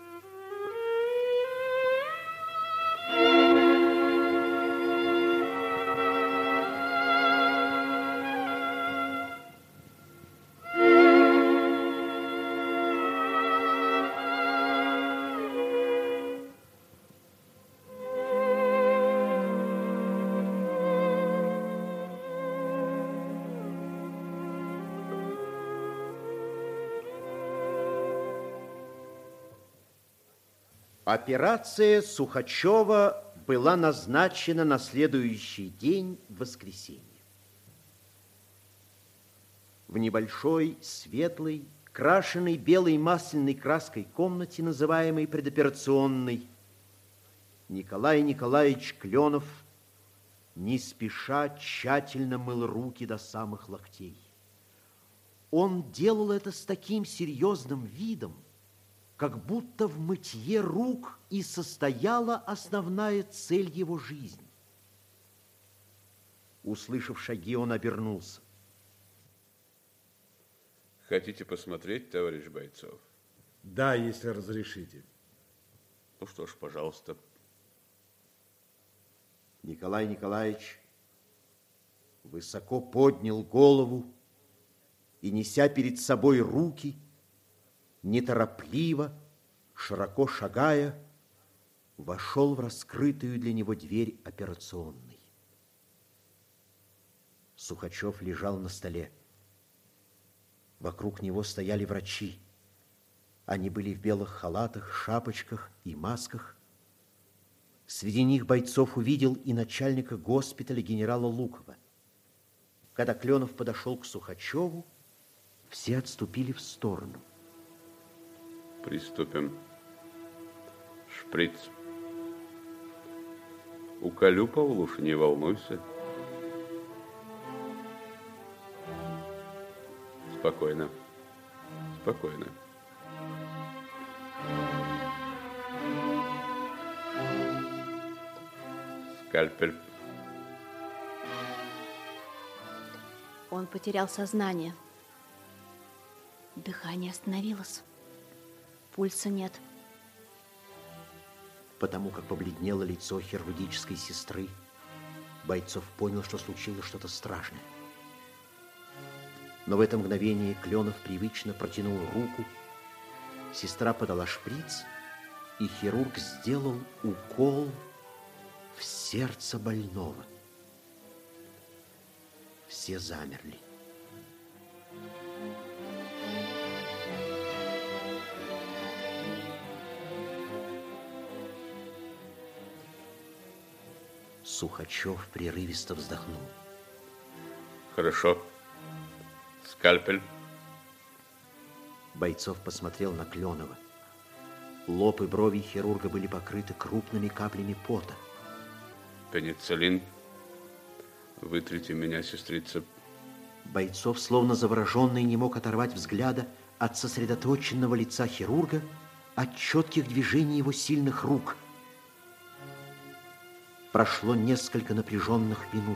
Speaker 1: Операция Сухачева была назначена на следующий день, в воскресенье. В небольшой, светлой, крашенной белой масляной краской комнате, называемой предоперационной, Николай Николаевич Кленов не спеша тщательно мыл руки до самых локтей. Он делал это с таким серьезным видом, как будто в мытье рук и состояла основная цель его жизни. Услышав шаги, он обернулся.
Speaker 11: Хотите посмотреть, товарищ Бойцов?
Speaker 8: Да, если разрешите.
Speaker 11: Ну что ж, пожалуйста.
Speaker 1: Николай Николаевич высоко поднял голову и, неся перед собой руки, неторопливо, широко шагая, вошел в раскрытую для него дверь операционной. Сухачев лежал на столе. Вокруг него стояли врачи. Они были в белых халатах, шапочках и масках. Среди них Бойцов увидел и начальника госпиталя генерала Лукова. Когда Кленов подошел к Сухачеву, все отступили в сторону.
Speaker 11: Приступим. Шприц. Уколю, Павлуша, не волнуйся. Спокойно. Спокойно. Скальпель.
Speaker 3: Он потерял сознание. Дыхание остановилось. Пульса нет.
Speaker 1: Потому как побледнело лицо хирургической сестры, Бойцов понял, что случилось что-то страшное. Но в это мгновение Кленов привычно протянул руку, сестра подала шприц, и хирург сделал укол в сердце больного. Все замерли. Сухачев прерывисто вздохнул.
Speaker 11: Хорошо. Скальпель.
Speaker 1: Бойцов посмотрел на Кленова. Лоб и брови хирурга были покрыты крупными каплями пота.
Speaker 11: Пенициллин. Вытрите меня, сестрица.
Speaker 1: Бойцов, словно завороженный, не мог оторвать взгляда от сосредоточенного лица хирурга, от четких движений его сильных рук. Прошло несколько напряженных минут.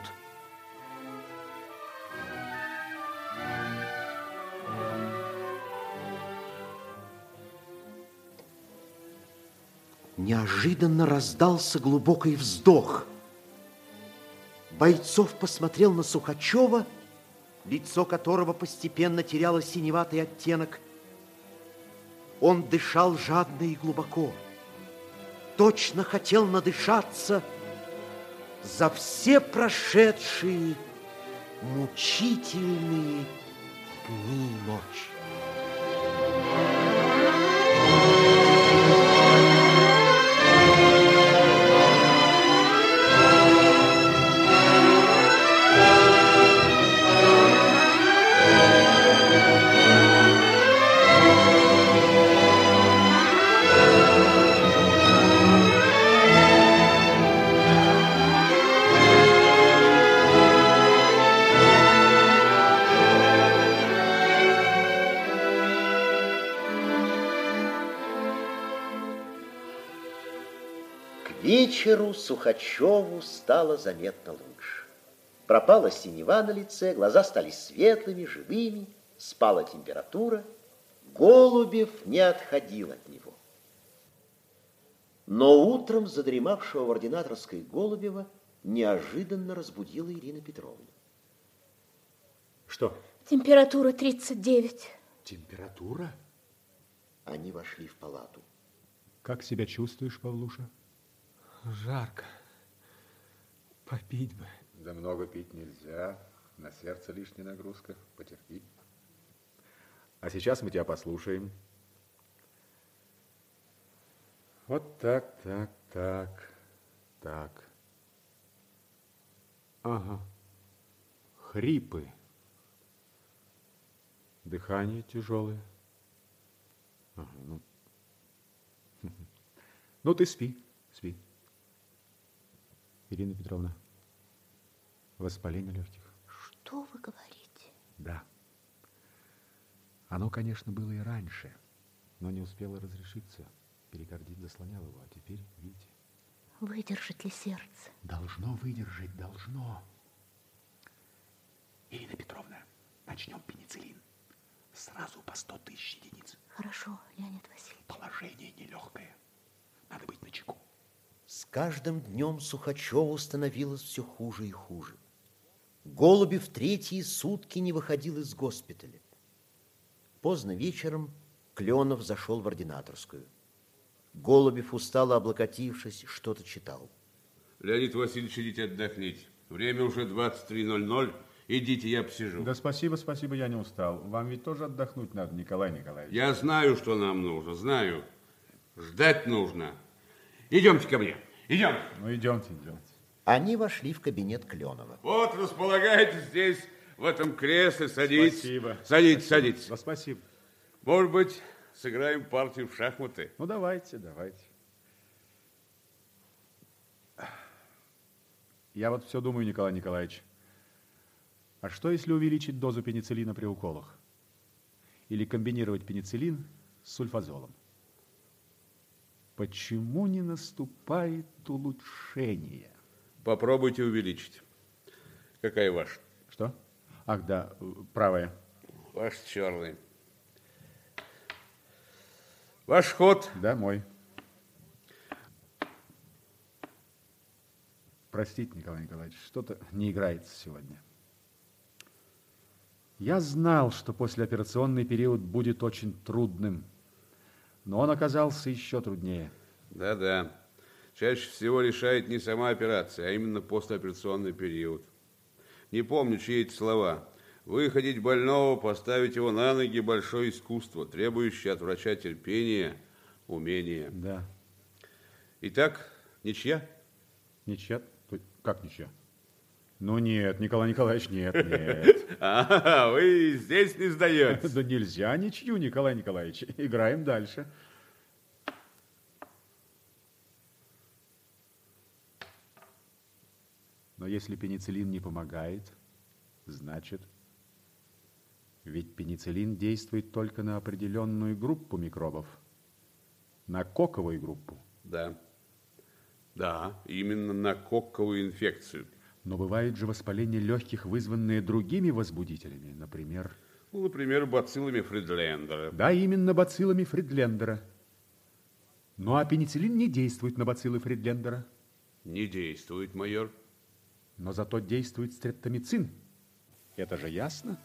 Speaker 1: Неожиданно раздался глубокий вздох. Бойцов посмотрел на Сухачева, лицо которого постепенно теряло синеватый оттенок. Он дышал жадно и глубоко. Точно хотел надышаться за все прошедшие мучительные дни и ночи. К вечеру Сухачеву стало заметно лучше. Пропала синева на лице, глаза стали светлыми, живыми, спала температура. Голубев не отходил от него. Но утром задремавшего в ординаторской Голубева неожиданно разбудила Ирина Петровна.
Speaker 2: Что?
Speaker 3: Температура 39.
Speaker 2: Температура?
Speaker 1: Они вошли в палату.
Speaker 2: Как себя чувствуешь, Павлуша?
Speaker 4: Жарко. Попить бы.
Speaker 2: Да много пить нельзя. На сердце лишняя нагрузка. Потерпи. А сейчас мы тебя послушаем. Вот так, так, так, так. Ага. Хрипы. Дыхание тяжелое. Ага, ну, ты спи, спи. Ирина Петровна, воспаление легких.
Speaker 3: Что вы говорите?
Speaker 2: Да. Оно, конечно, было и раньше, но не успело разрешиться. Перикардит заслонял его, а теперь, видите.
Speaker 3: Выдержит ли сердце?
Speaker 2: Должно выдержать, должно. Ирина Петровна, начнем пенициллин. Сразу по 100 тысяч единиц.
Speaker 3: Хорошо, Леонид Васильевич.
Speaker 2: Положение нелегкое. Надо быть начеку.
Speaker 1: С каждым днем Сухачеву становилось все хуже и хуже. Голубев третьи сутки не выходил из госпиталя. Поздно вечером Кленов зашел в ординаторскую. Голубев, устало облокотившись, что-то читал.
Speaker 11: Леонид Васильевич, идите отдохните. Время уже 23:00. Идите, я посижу.
Speaker 2: Да спасибо, спасибо, я не устал. Вам ведь тоже отдохнуть надо, Николай Николаевич.
Speaker 11: Я знаю, что нам нужно, знаю. Ждать нужно. Идемте ко мне, идем.
Speaker 2: Ну, идемте, идемте.
Speaker 1: Они вошли в кабинет Кленова.
Speaker 11: Вот, располагайтесь здесь, в этом кресле, садитесь.
Speaker 2: Спасибо.
Speaker 11: Садитесь, садитесь.
Speaker 2: Да, спасибо.
Speaker 11: Может быть, сыграем партию в шахматы?
Speaker 2: Ну, давайте, давайте. Я вот все думаю, Николай Николаевич, а что, если увеличить дозу пенициллина при уколах? Или комбинировать пенициллин с сульфазолом? Почему не наступает улучшение?
Speaker 11: Попробуйте увеличить. Какая ваша?
Speaker 2: Что? Ах, да, правая.
Speaker 11: Ваш черный. Ваш ход.
Speaker 2: Да, мой. Простите, Николай Николаевич, что-то не играется сегодня. Я знал, что послеоперационный период будет очень трудным, но он оказался еще труднее.
Speaker 11: Да-да. Чаще всего решает не сама операция, а именно послеоперационный период. Не помню, чьи эти слова. Выходить больного, поставить его на ноги – большое искусство, требующее от врача терпения, умения.
Speaker 2: Да.
Speaker 11: Итак, ничья?
Speaker 2: Ничья? Как ничья? Ну нет, Николай Николаевич, нет, нет.
Speaker 11: А, вы здесь не сдаетесь.
Speaker 2: Да нельзя ничью, Николай Николаевич. Играем дальше. Но если пенициллин не помогает, значит... Ведь пенициллин действует только на определенную группу микробов. На коковую группу.
Speaker 11: Да. Да, именно на кокковую инфекцию.
Speaker 2: Но бывает же воспаление легких, вызванное другими возбудителями, например...
Speaker 11: Ну, например, бациллами Фридлендера.
Speaker 2: Да, именно бациллами Фридлендера. Ну, а пенициллин не действует на бациллы Фридлендера.
Speaker 11: Не действует, майор.
Speaker 2: Но зато действует стрептомицин. Это же ясно?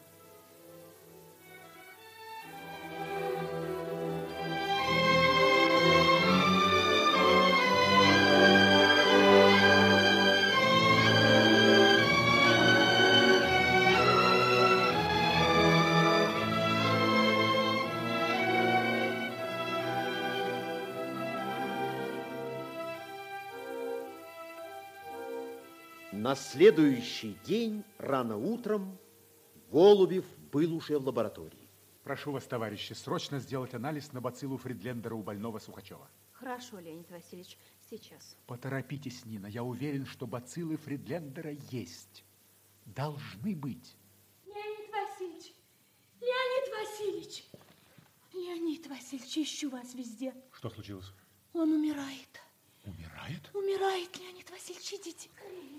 Speaker 1: На следующий день, рано утром, Голубев был уже в лаборатории.
Speaker 2: Прошу вас, товарищи, срочно сделать анализ на бациллу Фридлендера у больного Сухачева.
Speaker 17: Хорошо, Леонид Васильевич, сейчас.
Speaker 2: Поторопитесь, Нина. Я уверен, что бациллы Фридлендера есть. Должны быть.
Speaker 18: Леонид Васильевич! Леонид Васильевич! Леонид Васильевич, ищу вас везде.
Speaker 2: Что случилось?
Speaker 18: Он умирает.
Speaker 2: Умирает?
Speaker 18: Умирает, Леонид Васильевич, идите.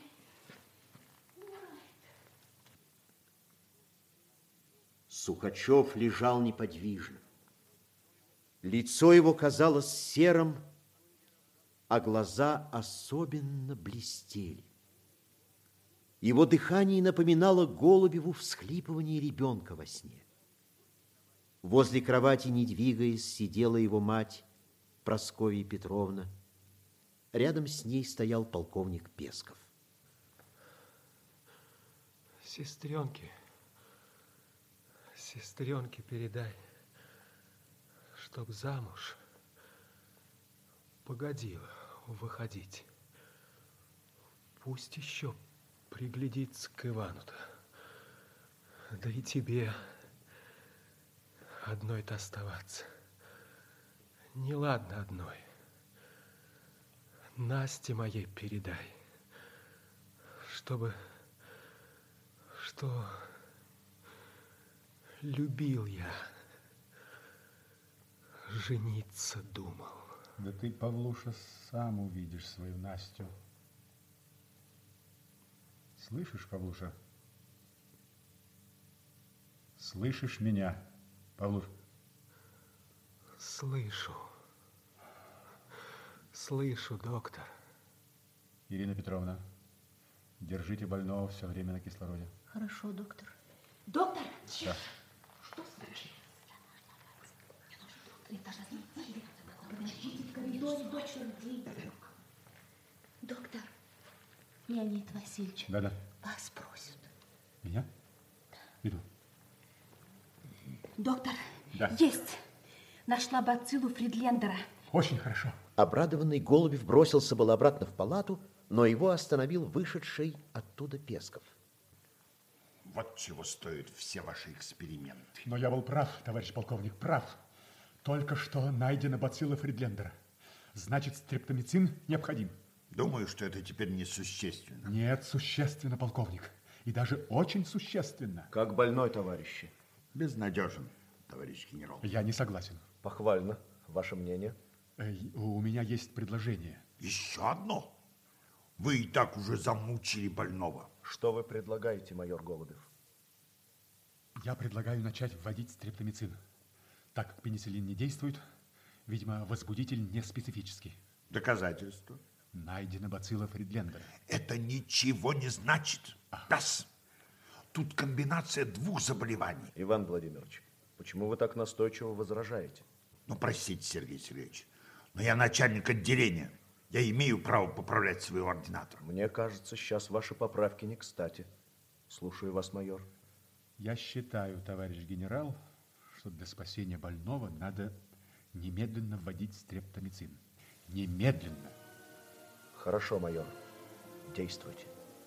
Speaker 1: Сухачев лежал неподвижно. Лицо его казалось серым, а глаза особенно блестели. Его дыхание напоминало Голубеву всхлипывание ребенка во сне. Возле кровати, не двигаясь, сидела его мать Прасковья Петровна. Рядом с ней стоял полковник Песков.
Speaker 4: Сестренке, передай, чтоб замуж погодила выходить. Пусть еще приглядится к Ивану-то. Да и тебе одной-то оставаться Неладно одной. Насте моей передай, что любил я, жениться думал.
Speaker 2: Да ты, Павлуша, сам увидишь свою Настю. Слышишь, Павлуша? Слышишь меня, Павлуш?
Speaker 4: Слышу. Слышу, доктор.
Speaker 2: Ирина Петровна, держите больного все время на кислороде.
Speaker 18: Хорошо, доктор. Доктор!
Speaker 2: Да.
Speaker 18: Что случилось? Подождите в коридоре, доктор. Доктор, Леонид Васильевич.
Speaker 2: Да-да.
Speaker 18: Вас просят.
Speaker 2: Меня? Иду.
Speaker 18: Доктор,
Speaker 2: Да.
Speaker 18: есть. Нашла бациллу Фридлендера.
Speaker 2: Очень хорошо.
Speaker 1: Обрадованный Голубев бросился было обратно в палату, но его остановил вышедший оттуда Песков.
Speaker 6: Вот чего стоят все ваши эксперименты.
Speaker 2: Но я был прав, товарищ полковник, прав. Только что найдена бацилла Фридлендера. Значит, стрептомицин необходим.
Speaker 6: Думаю, что это теперь несущественно.
Speaker 2: Нет, существенно, полковник. И даже очень существенно.
Speaker 13: Как больной, товарищи?
Speaker 6: Безнадежен, товарищ генерал.
Speaker 2: Я не согласен.
Speaker 13: Похвально. Ваше мнение?
Speaker 2: У меня есть предложение.
Speaker 6: Еще одно? Вы и так уже замучили больного.
Speaker 13: Что вы предлагаете, майор Голубев?
Speaker 2: Я предлагаю начать вводить стрептомицин. Так как пенициллин не действует, видимо, возбудитель не специфический.
Speaker 6: Доказательства?
Speaker 2: Найдена бацилла Фридлендера.
Speaker 6: Это ничего не значит. Раз. Тут комбинация двух заболеваний.
Speaker 13: Иван Владимирович, почему вы так настойчиво возражаете?
Speaker 6: Ну, простите, Сергей Сергеевич, но я начальник отделения. Я имею право поправлять своего ординатора.
Speaker 13: Мне кажется, сейчас ваши поправки не кстати. Слушаю вас, майор.
Speaker 2: Я считаю, товарищ генерал, что для спасения больного надо немедленно вводить стрептомицин. Немедленно.
Speaker 13: Хорошо, майор. Действуйте.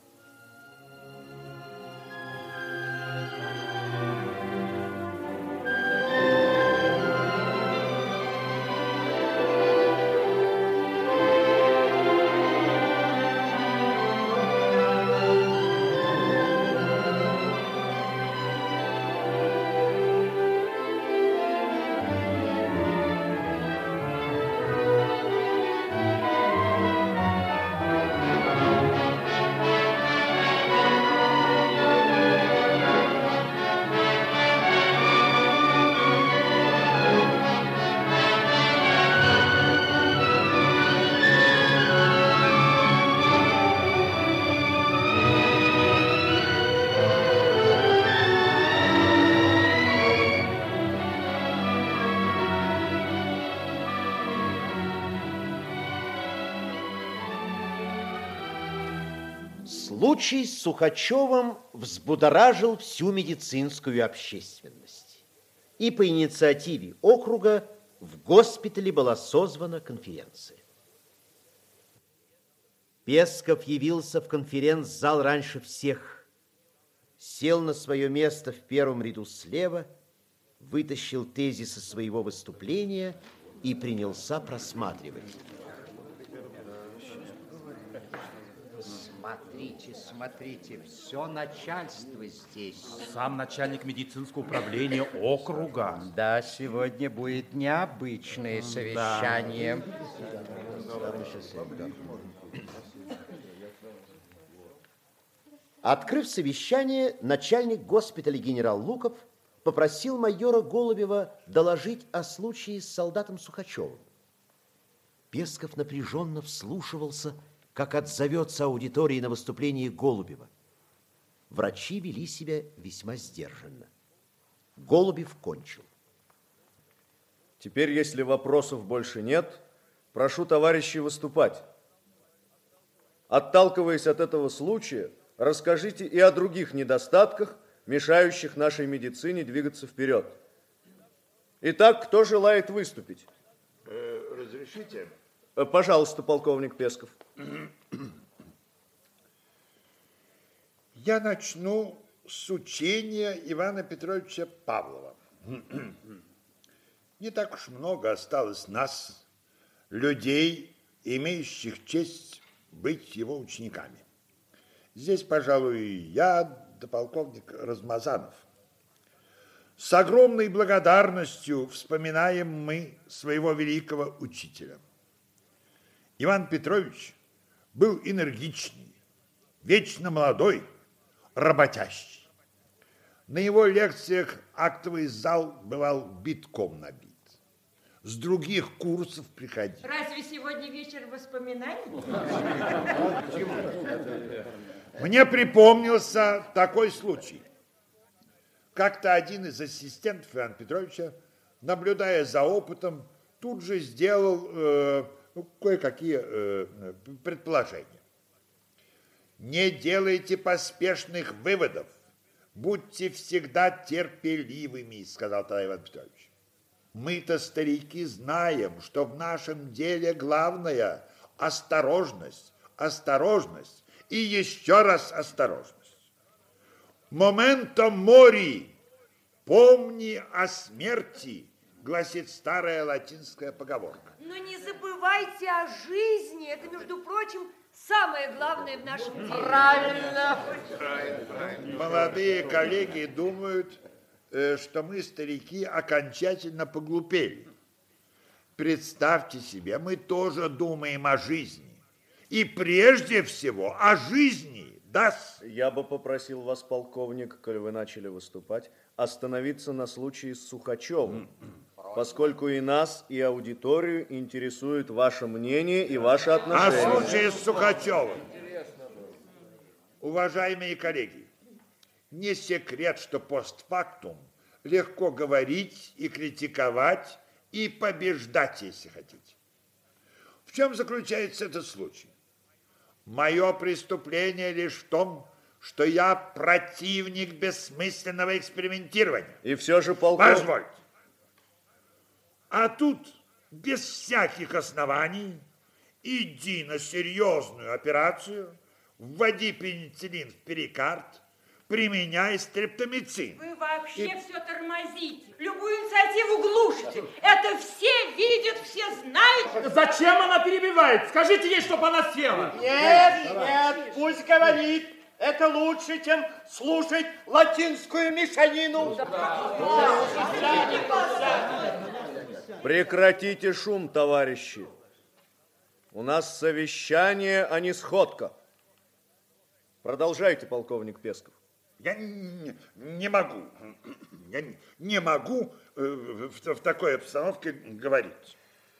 Speaker 1: Случай с Сухачевым взбудоражил всю медицинскую общественность. И по инициативе округа в госпитале была созвана конференция. Песков явился в конференц-зал раньше всех, сел на свое место в первом ряду слева, вытащил тезисы своего выступления и принялся просматривать.
Speaker 19: Смотрите, смотрите, все начальство здесь.
Speaker 20: Сам начальник медицинского управления округа.
Speaker 19: Да, сегодня будет необычное совещание.
Speaker 1: Открыв совещание, начальник госпиталя генерал Луков попросил майора Голубева доложить о случае с солдатом Сухачевым. Песков напряженно вслушивался, как отзовется аудитория на выступление Голубева. Врачи вели себя весьма сдержанно. Голубев кончил.
Speaker 13: Теперь, если вопросов больше нет, прошу товарищей выступать. Отталкиваясь от этого случая, расскажите и о других недостатках, мешающих нашей медицине двигаться вперед. Итак, кто желает выступить?
Speaker 6: Разрешите?
Speaker 13: Пожалуйста, полковник Песков.
Speaker 6: Я начну с учения Ивана Петровича Павлова. Не так уж много осталось нас, людей, имеющих честь быть его учениками. Здесь, пожалуй, я, да полковник Размазанов. С огромной благодарностью вспоминаем мы своего великого учителя. Иван Петрович был энергичный, вечно молодой, работящий. На его лекциях актовый зал бывал битком набит. С других курсов приходили.
Speaker 10: Разве сегодня вечер воспоминаний?
Speaker 6: Мне припомнился такой случай. Как-то один из ассистентов Ивана Петровича, наблюдая за опытом, тут же сделал кое-какие предположения. Не делайте поспешных выводов. Будьте всегда терпеливыми, сказал тогда Иван Петрович. Мы-то, старики, знаем, что в нашем деле главное – осторожность, осторожность и еще раз осторожность. «Моментом мори, помни о смерти», гласит старая латинская поговорка.
Speaker 21: Но не забывайте о жизни. Это, между прочим, самое главное в нашем деле.
Speaker 19: Правильно.
Speaker 6: Молодые коллеги думают, что мы, старики, окончательно поглупели. Представьте себе, мы тоже думаем о жизни. И прежде всего о жизни.
Speaker 13: Я бы попросил вас, полковник, коль вы начали выступать, остановиться на случае с Сухачевым, поскольку и нас, и аудиторию интересует ваше мнение и ваши отношения.
Speaker 6: О случае с Сухачевым. Уважаемые коллеги, не секрет, что постфактум легко говорить и критиковать, и побеждать, если хотите. В чем заключается этот случай? Мое преступление лишь в том, что я противник бессмысленного экспериментирования.
Speaker 13: И все же, полковник...
Speaker 6: Позвольте. А тут, без всяких оснований, иди на серьезную операцию, вводи пенициллин в перикард, применяй стрептомицин.
Speaker 21: Вы вообще все тормозите. Любую инициативу глушите. Это все видят, все знают.
Speaker 20: Зачем она перебивает? Скажите ей, чтобы она села.
Speaker 19: Нет, пусть говорит. Это лучше, чем слушать латинскую мешанину.
Speaker 13: Прекратите шум, товарищи. У нас совещание, а не сходка. Продолжайте, полковник Песков.
Speaker 6: Я не могу. Я не могу в такой обстановке говорить.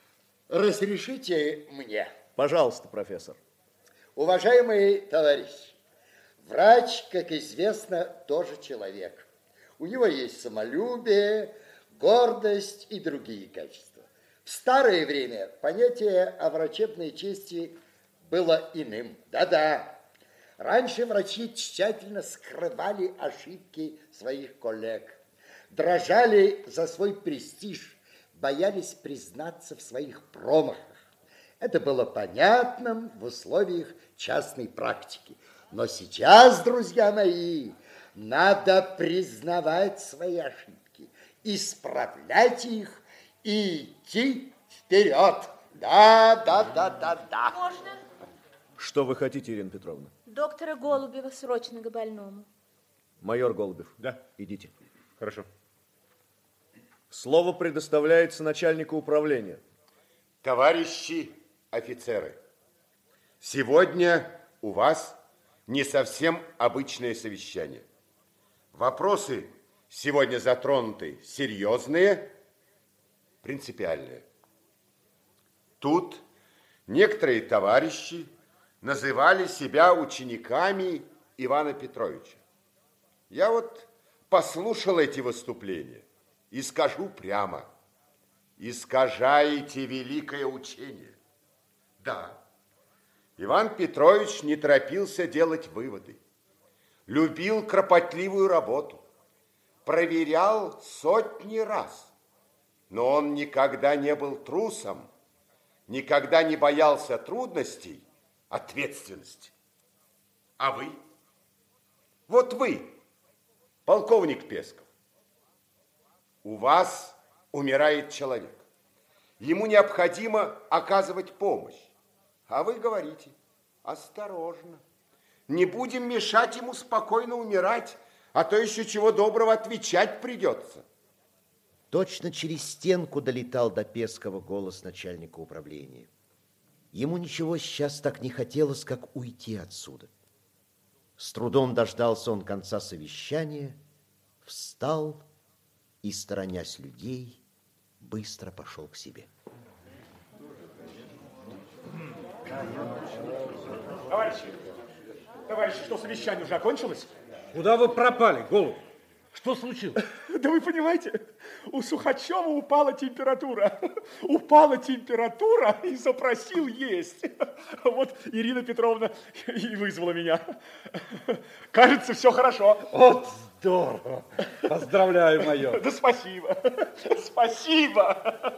Speaker 15: Разрешите мне?
Speaker 13: Пожалуйста, профессор.
Speaker 15: Уважаемые товарищи, врач, как известно, тоже человек. У него есть самолюбие, гордость и другие качества. В старое время понятие о врачебной чести было иным. Да-да. Раньше врачи тщательно скрывали ошибки своих коллег, дрожали за свой престиж, боялись признаться в своих промахах. Это было понятным в условиях частной практики. Но сейчас, друзья мои, надо признавать свои ошибки, исправлять их и идти вперед. Да.
Speaker 3: Можно?
Speaker 13: Что вы хотите, Ирина Петровна?
Speaker 3: Доктора Голубева срочно к больному.
Speaker 13: Майор Голубев.
Speaker 20: Да.
Speaker 13: Идите.
Speaker 20: Хорошо.
Speaker 13: Слово предоставляется начальнику управления.
Speaker 22: Товарищи офицеры, сегодня у вас не совсем обычное совещание. Вопросы сегодня затронуты серьезные, принципиальные. Тут некоторые товарищи называли себя учениками Ивана Петровича. Я вот послушал эти выступления и скажу прямо, искажаете великое учение. Да, Иван Петрович не торопился делать выводы, любил кропотливую работу, проверял сотни раз, но он никогда не был трусом, никогда не боялся трудностей, ответственности. А вы? Вот вы, полковник Песков, у вас умирает человек. Ему необходимо оказывать помощь. А вы говорите, осторожно, не будем мешать ему спокойно умирать, а то еще чего доброго отвечать придется.
Speaker 1: Точно через стенку долетал до Пескова голос начальника управления. Ему ничего сейчас так не хотелось, как уйти отсюда. С трудом дождался он конца совещания, встал и, сторонясь людей, быстро пошел к себе.
Speaker 5: Товарищи, что совещание уже окончилось?
Speaker 14: Куда вы пропали, голубь? Что случилось?
Speaker 5: Да вы понимаете, у Сухачева упала температура. Упала температура и запросил есть. Вот Ирина Петровна и вызвала меня. Кажется, все хорошо.
Speaker 14: Вот здорово. Поздравляю, майор.
Speaker 5: Да спасибо. Спасибо.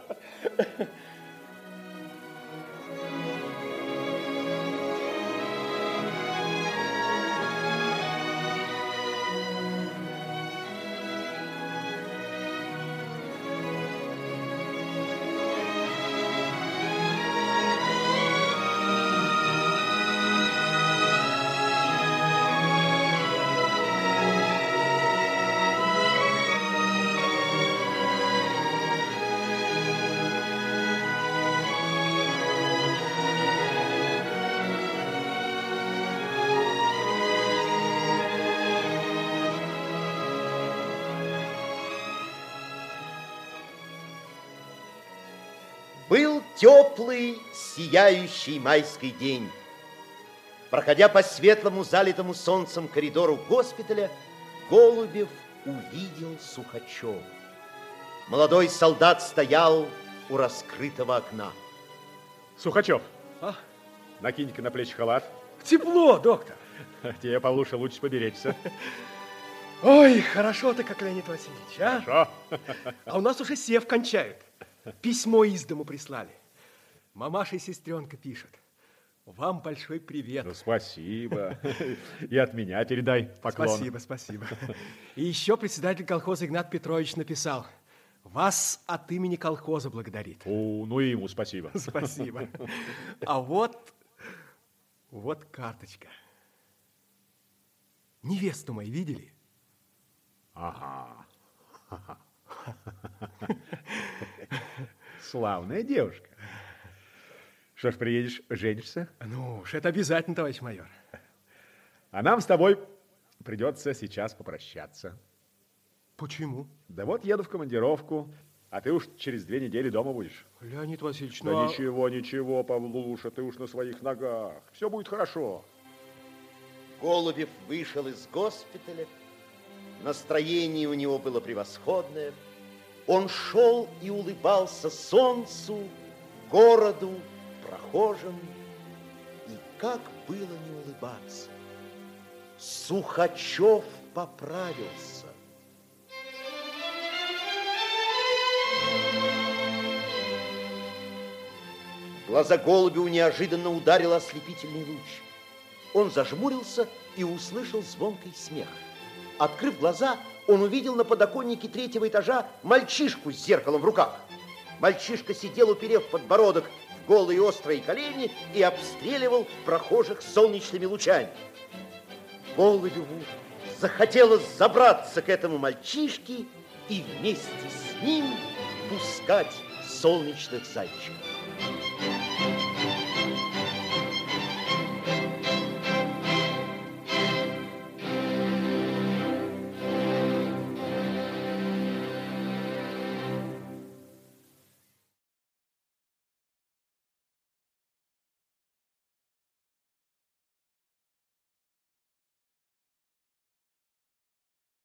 Speaker 1: Был теплый, сияющий майский день. Проходя по светлому, залитому солнцем коридору госпиталя, Голубев увидел Сухачева. Молодой солдат стоял у раскрытого окна.
Speaker 12: Сухачев, накинь-ка на плечи халат.
Speaker 4: Тепло, доктор.
Speaker 12: Тебе получше лучше поберечься.
Speaker 4: Ой, хорошо-то как, Леонид Васильевич, а?
Speaker 12: Хорошо.
Speaker 4: А у нас уже сев кончают. Письмо из дому прислали. Мамаша и сестренка пишет. Вам большой привет.
Speaker 12: Ну, спасибо. И от меня передай поклон.
Speaker 4: Спасибо, спасибо. И еще председатель колхоза Игнат Петрович написал. Вас от имени колхоза благодарит.
Speaker 12: Ну и ему спасибо.
Speaker 4: Спасибо. А вот карточка. Невесту мою видели?
Speaker 12: Ага. Славная девушка. Что ж, приедешь, женишься?
Speaker 4: Ну уж, это обязательно, товарищ майор.
Speaker 12: А нам с тобой придется сейчас попрощаться.
Speaker 4: Почему?
Speaker 12: Да вот еду в командировку, а ты уж через 2 недели дома будешь.
Speaker 4: Леонид Васильевич,
Speaker 12: да ничего, Павлуша, ты уж на своих ногах. Все будет хорошо.
Speaker 1: Голубев вышел из госпиталя. Настроение у него было превосходное. Он шел и улыбался солнцу, городу, прохожим. И как было не улыбаться? Сухачев поправился. В глаза Голубеву неожиданно ударил ослепительный луч. Он зажмурился и услышал звонкий смех. Открыв глаза, он увидел на подоконнике 3-го этажа мальчишку с зеркалом в руках. Мальчишка сидел, уперев подбородок в голые острые колени и обстреливал прохожих солнечными лучами. Голубеву захотелось забраться к этому мальчишке и вместе с ним пускать солнечных зайчиков.